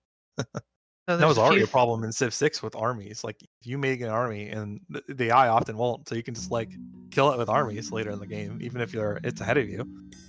So That there's was a already few a problem in Civ six with armies. Like if you make an army, and the, the A I often won't, so you can just like kill it with armies later in the game, even if you're it's ahead of you.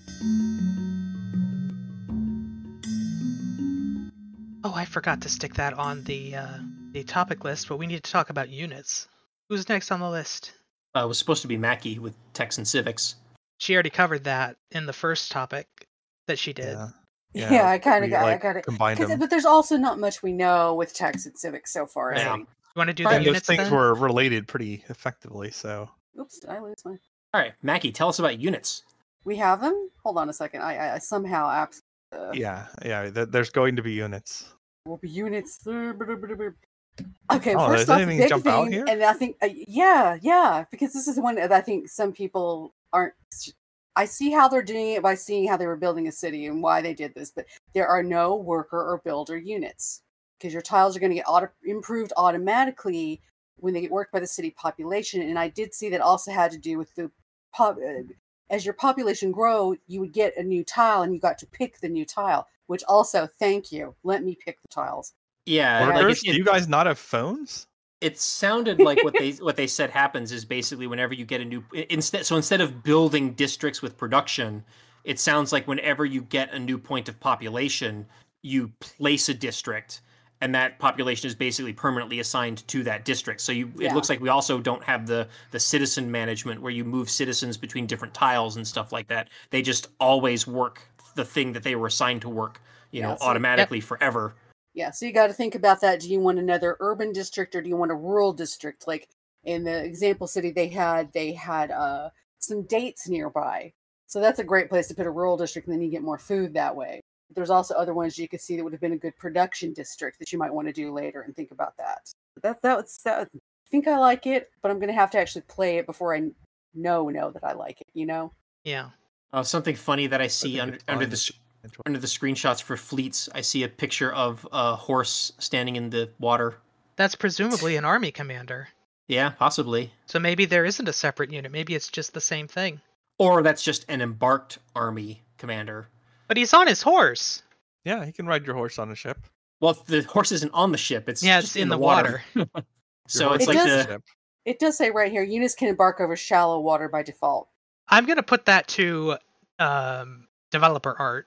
Oh, I forgot to stick that on the uh, the topic list, but we need to talk about units. Who's next on the list? Uh, it was supposed to be Mackie with Techs and Civics. She already covered that in the first topic that she did. Yeah, Yeah, I kind of we, got, I like, got it. combined 'Cause- them. But there's also not much we know with Techs and Civics so far. Yeah. So, You want to do Right. the And those units things then? were related pretty effectively. So oops, did I lose my? All right, Mackie, tell us about units. We have them. Hold on a second. I, I, I somehow apps. Uh, yeah, yeah, th- there's going to be units. will be units. Okay, Oh, first does off, the anything big jump out thing, here? and I think, uh, yeah, yeah, because this is one that I think some people aren't. I see how they're doing it by seeing how they were building a city and why they did this, but there are no worker or builder units because your tiles are going to get auto- improved automatically when they get worked by the city population. And I did see that also had to do with the pop. Uh, as your population grow, you would get a new tile, and you got to pick the new tile. Which also, thank you, let me pick the tiles. Yeah, Workers, like Workers, it, do it, you guys not have phones? it sounded like what they what they said happens is basically whenever you get a new i- instead. So instead of building districts with production, it sounds like whenever you get a new point of population, you place a district, and that population is basically permanently assigned to that district. So you, it Yeah. looks like we also don't have the the citizen management where you move citizens between different tiles and stuff like that. They just always work the thing that they were assigned to work, you Yeah, know, so- automatically forever. Yeah, so you got to think about that. Do you want another urban district or do you want a rural district? Like in the example city they had, they had uh, some dates nearby. So that's a great place to put a rural district, and then you get more food that way. There's also other ones you could see that would have been a good production district that you might want to do later, and think about that. That that was that. I think I like it, but I'm going to have to actually play it before I know know that I like it. You know? Yeah. Uh, something funny that I see think under, it's under fine. the s- Enjoy. under the screenshots for fleets. I see a picture of a horse standing in the water. That's presumably an army commander. Yeah, possibly. So maybe there isn't a separate unit. Maybe it's just the same thing. Or that's just an embarked army commander. But he's on his horse. Yeah, you can ride your horse on a ship. Well, the horse isn't on the ship. It's Yeah, just it's in the water. Your So horse it's It like does- the ship. It does say right here, units can embark over shallow water by default. I'm gonna put that to um, developer art.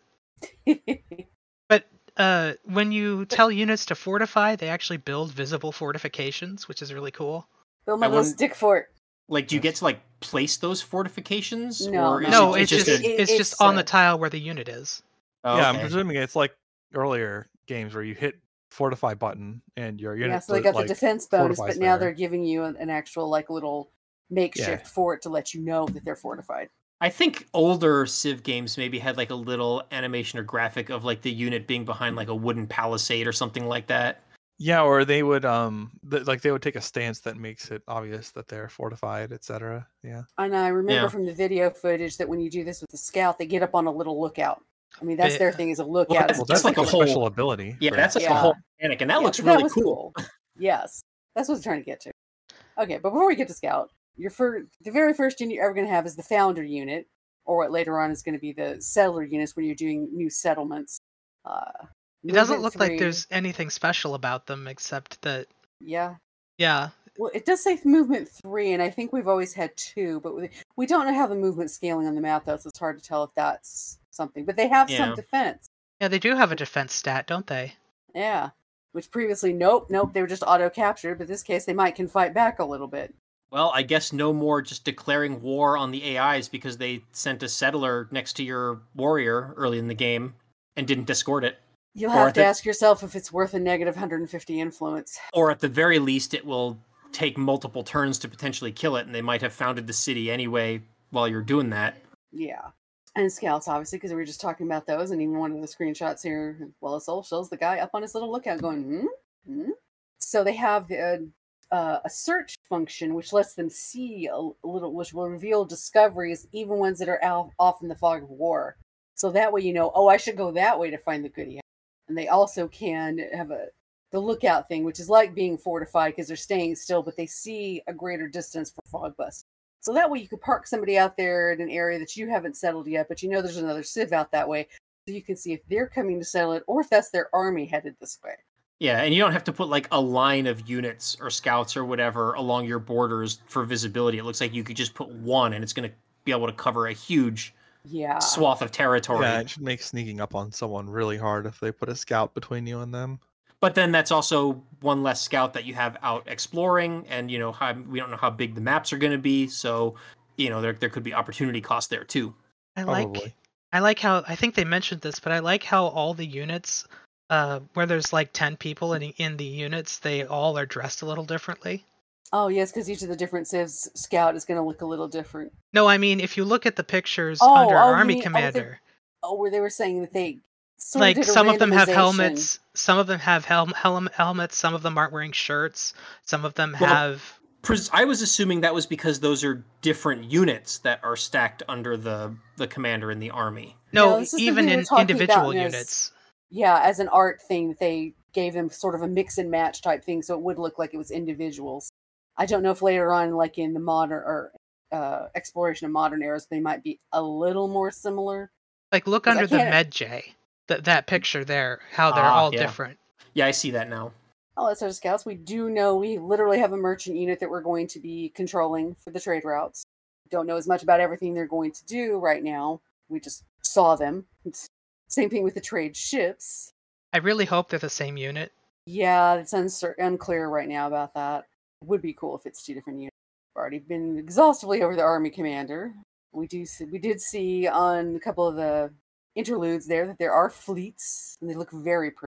But uh, when you tell units to fortify, they actually build visible fortifications, which is really cool. Build my I little wouldn't- stick fort. like. Do you get to like place those fortifications? No, or is No, it, it's just it- it's it's, just on uh, the tile where the unit is. Oh, Yeah, I'm okay. presuming it's like earlier games where you hit fortify button and your unit. Yeah, so they would, got like, the defense bonus, fortifies but now there. they're giving you an, an actual like little makeshift fort to let you know that they're fortified. I think older Civ games maybe had like a little animation or graphic of like the unit being behind like a wooden palisade or something like that. Yeah, or they would um th- like they would take a stance that makes it obvious that they're fortified, et cetera. Yeah. And I remember Yeah. from the video footage that when you do this with the scout, they get up on a little lookout. I mean, that's Bit- their thing is a lookout. Well, It's Well, That's that's just like like a a whole- special ability. Yeah, for- that's like Yeah. a whole mechanic, and that Yeah, looks but that really was cool. Yes, that's what it's trying to get to. Okay, but before we get to scout, your first, the very first unit you're ever going to have is the founder unit, or what later on is going to be the settler units when you're doing new settlements. Uh, It doesn't movement look three- like there's anything special about them except that, Yeah. yeah, Well, it does say movement three, and I think we've always had two, but we, we don't know how the movement scaling on the map though, so it's hard to tell if that's something. But they have some Yeah. defense. yeah, they do have a defense stat, don't they? Yeah. Which previously, nope, nope, they were just auto captured, but this case they might can fight back a little bit. Well, I guess no more just declaring war on the A Is because they sent a settler next to your warrior early in the game and didn't escort it. You'll Or have at to the- ask yourself if it's worth a negative one hundred fifty influence. Or at the very least, it will take multiple turns to potentially kill it, and they might have founded the city anyway while you're doing that. Yeah. And scouts, obviously, because we were just talking about those, and even one of the screenshots here, well, it's all shows the guy up on his little lookout going, hmm? hmm? So they have the, uh, a search function which lets them see a little, which will reveal discoveries, even ones that are out, off in the fog of war. So that way you know, oh, I should go that way to find the goodie. And they also can have a the lookout thing, which is like being fortified because they're staying still, but they see a greater distance for fog bust. So that way you could park somebody out there in an area that you haven't settled yet, but you know there's another civ out that way. So you can see if they're coming to settle it or if that's their army headed this way. Yeah, and you don't have to put like a line of units or scouts or whatever along your borders for visibility. It looks like you could just put one and it's going to be able to cover a huge Yeah. swath of territory. Yeah, it should make sneaking up on someone really hard if they put a scout between you and them. But then that's also one less scout that you have out exploring, and you know how, we don't know how big the maps are going to be, so you know there there could be opportunity cost there too. I like Probably. I like how I think they mentioned this, but I like how all the units, uh, where there's like ten people in in the units, they all are dressed a little differently. Oh, yes, because each of the different civs scout is going to look a little different. No, I mean if you look at the pictures Oh, under oh, you Army mean- oh, they- Commander, Oh, where they were saying that they sort like of did a some of them have randomization. helmets, some of them have helm, helm helmets, some of them aren't wearing shirts, some of them Well, have. Pres- I was assuming that was because those are different units that are stacked under the the commander in the army. No, No, this is the even thing we were in talking individual about, and as- units. Yeah, as an art thing, that they gave them sort of a mix and match type thing, so it would look like it was individuals. I don't know if later on, like in the modern or uh, exploration of modern eras, they might be a little more similar. Like look 'Cause I under the can't- Med J, that that picture there, how they're Ah, all yeah. different. Yeah, I see that now. Oh, that's our scouts. We do know we literally have a merchant unit that we're going to be controlling for the trade routes. Don't know as much about everything they're going to do right now. We just saw them. It's same thing with the trade ships. I really hope they're the same unit. Yeah, it's uncer- unclear right now about that. It would be cool if it's two different units. We've already been exhaustively over the army commander. We do see, we did see on a couple of the interludes there that there are fleets, and they look very pretty.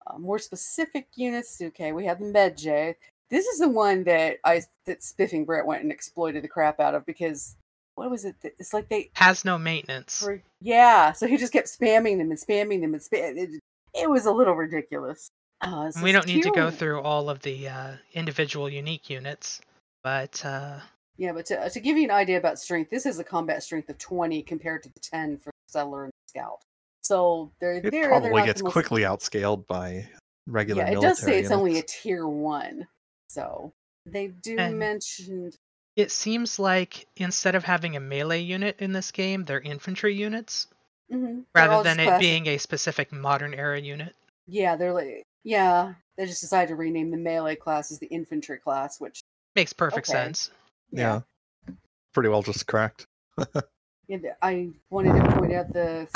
Uh, more specific units. Okay, we have the Medjay. This is the one that I that Spiffing Brett went and exploited the crap out of because what was it? that- It's like they Has no maintenance. for, yeah. So he just kept spamming them and spamming them and spam. It, it was a little ridiculous. Uh, And we don't need to go through. through all of the uh, individual unique units, but uh, Yeah, but to, to give you an idea about strength, this is a combat strength of twenty compared to the ten for the Settler and the Scout. So they're It they're, probably they're not gets the most, quickly outscaled by regular Yeah, it military does say it's only a units. tier one. So they do And- mention. it seems like instead of having a melee unit in this game, they're infantry units, Mhm, they're rather all than just it classic- being a specific modern era unit. Yeah, they're like yeah. They just decided to rename the melee class as the infantry class, which Makes perfect Okay. sense. Yeah. Pretty well just correct. yeah, th- I wanted to point out the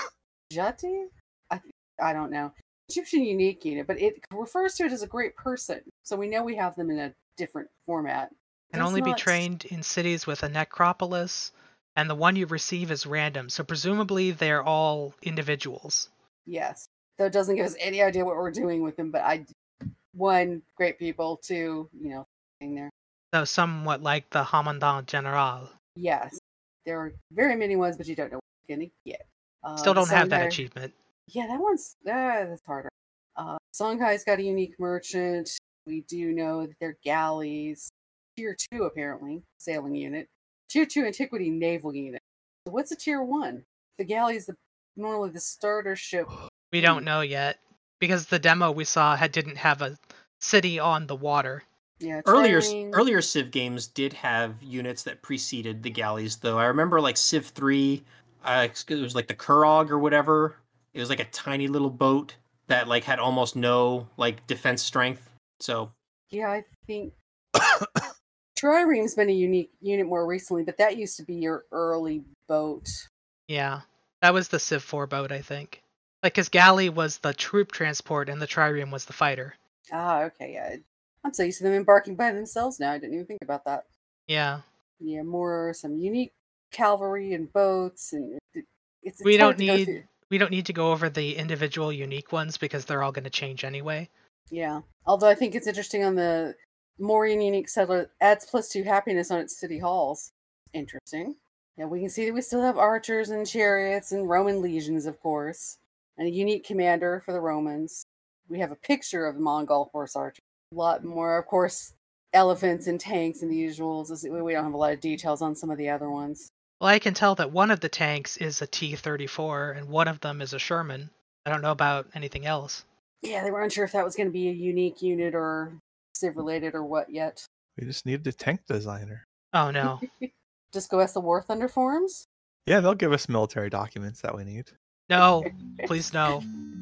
Jati. I I don't know Egyptian unique unit, but it refers to it as a great person, so we know we have them in a different format. Can Does only be not- trained in cities with a necropolis, and the one you receive is random, so presumably they're all individuals. Yes, though it doesn't give us any idea what we're doing with them. But I, one, great people. Two, you know, thing there. So somewhat like the Commandant General. Yes, there are very many ones, but you don't know what you're gonna get. Uh, Still don't have that Songhai- achievement. Yeah, that one's ah, that's harder. Uh, Songhai's got a unique merchant. We do know that they're galleys. Tier two, apparently, sailing unit. Tier two antiquity naval unit. So what's a tier one? The galley is the normally the starter ship. We Hmm. don't know yet, because the demo we saw had didn't have a city on the water. Yeah, Earlier trireme. earlier Civ games did have units that preceded the galleys, though. I remember like Civ three, uh, it was like the Kurog or whatever. It was like a tiny little boat that like had almost no like defense strength. So Yeah, I think Trireme's been a unique unit more recently, but that used to be your early boat. Yeah, that was the Civ four boat, I think. Like, because galley was the troop transport and the trireme was the fighter. Ah, okay, yeah. I'm so used to them embarking by themselves now. I didn't even think about that. Yeah, Yeah, more some unique cavalry and boats, and it, it's, it's we hard don't to go need through. we don't need to go over the individual unique ones because they're all going to change anyway. Yeah, although I think it's interesting on the Morian unique settler adds plus two happiness on its city halls. Interesting. Yeah, we can see that we still have archers and chariots and Roman legions, of course, and a unique commander for the Romans. We have a picture of the Mongol horse archer. A lot more, of course, elephants and tanks and the usuals. We don't have a lot of details on some of the other ones. Well, I can tell that one of the tanks is a T thirty-four and one of them is a Sherman. I don't know about anything else. Yeah, they were unsure if that was going to be a unique unit or Civ related or what yet. We just needed a tank designer. Oh no. Disco S the War Thunder forums? Yeah, they'll give us military documents that we need. No, please no.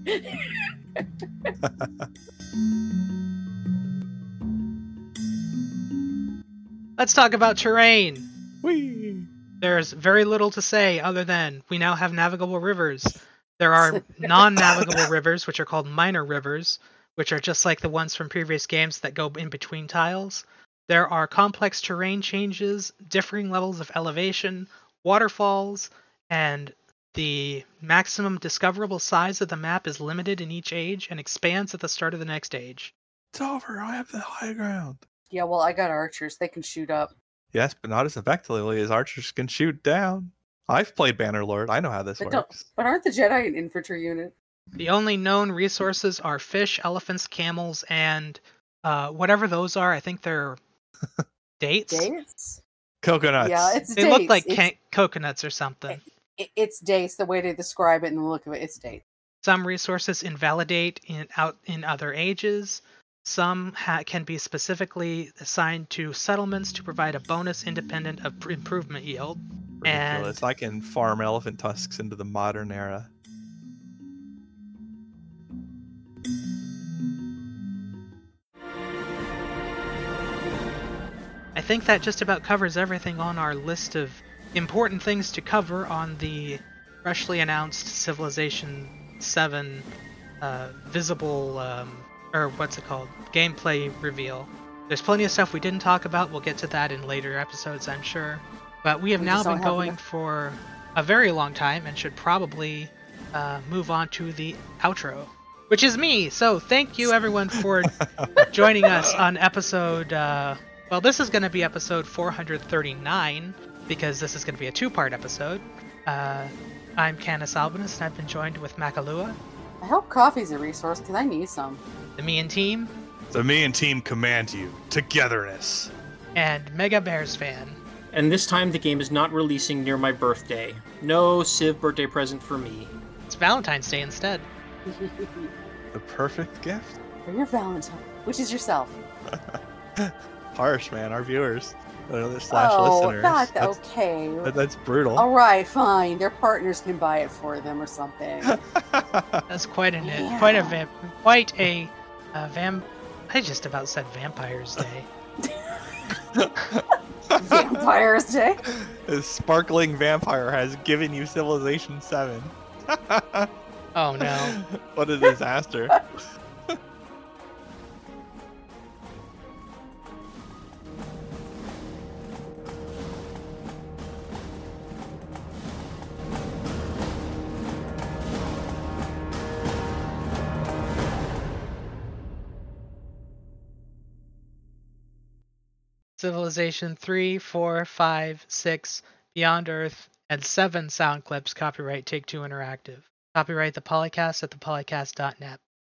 Let's talk about terrain. Whee! There's very little to say other than we now have navigable rivers. There are non-navigable rivers, which are called minor rivers, which are just like the ones from previous games that go in between tiles. There are complex terrain changes, differing levels of elevation, waterfalls, and the maximum discoverable size of the map is limited in each age and expands at the start of the next age. It's over. I have the high ground. Yeah, well, I got archers. They can shoot up. Yes, but not as effectively as archers can shoot down. I've played Bannerlord. I know how this But don't- works. But aren't the Jedi an infantry unit? The only known resources are fish, elephants, camels, and uh, whatever those are. I think they're dates. Dates? Coconuts. Yeah, it's They dates. look like it's, ca- coconuts or something. it- it's dates. The way to describe it and the look of it, it's dates. Some resources invalidate in out in other ages. Some ha- can be specifically assigned to settlements to provide a bonus independent of pr- improvement yield. Ridiculous. I can farm elephant tusks into the modern era. I think that just about covers everything on our list of important things to cover on the freshly announced Civilization seven uh, visible, um, or what's it called, gameplay reveal. There's plenty of stuff we didn't talk about. We'll get to that in later episodes, I'm sure. But we have We now just don't been have going enough- for a very long time and should probably uh, move on to the outro. which is me. So thank you everyone for joining us on episode. Uh, well, this is going to be episode four hundred thirty-nine because this is going to be a two-part episode. Uh, I'm Canis Albinus, and I've been joined with Makalua, I hope coffee's a resource because I need some. the Me and Team, The me and team command you. Togetherness. and Mega Bears fan. And this time the game is not releasing near my birthday. No Civ birthday present for me. It's Valentine's Day instead. The perfect gift. For your Valentine, which is yourself. Harsh, man. Our viewers. uh, Slash oh, listeners. not That's, okay. that- that's brutal. All right, fine. Their partners can buy it for them or something. That's quite an Yeah. quite a vamp, quite a uh, vam. I just about said Vampires Day. Vampire's Day. A sparkling vampire has given you Civilization seven. Oh no. What a disaster. Civilization three, four, five, six, Beyond Earth, and seven sound clips copyright Take Two Interactive. Copyright the Polycast at the polycast dot net.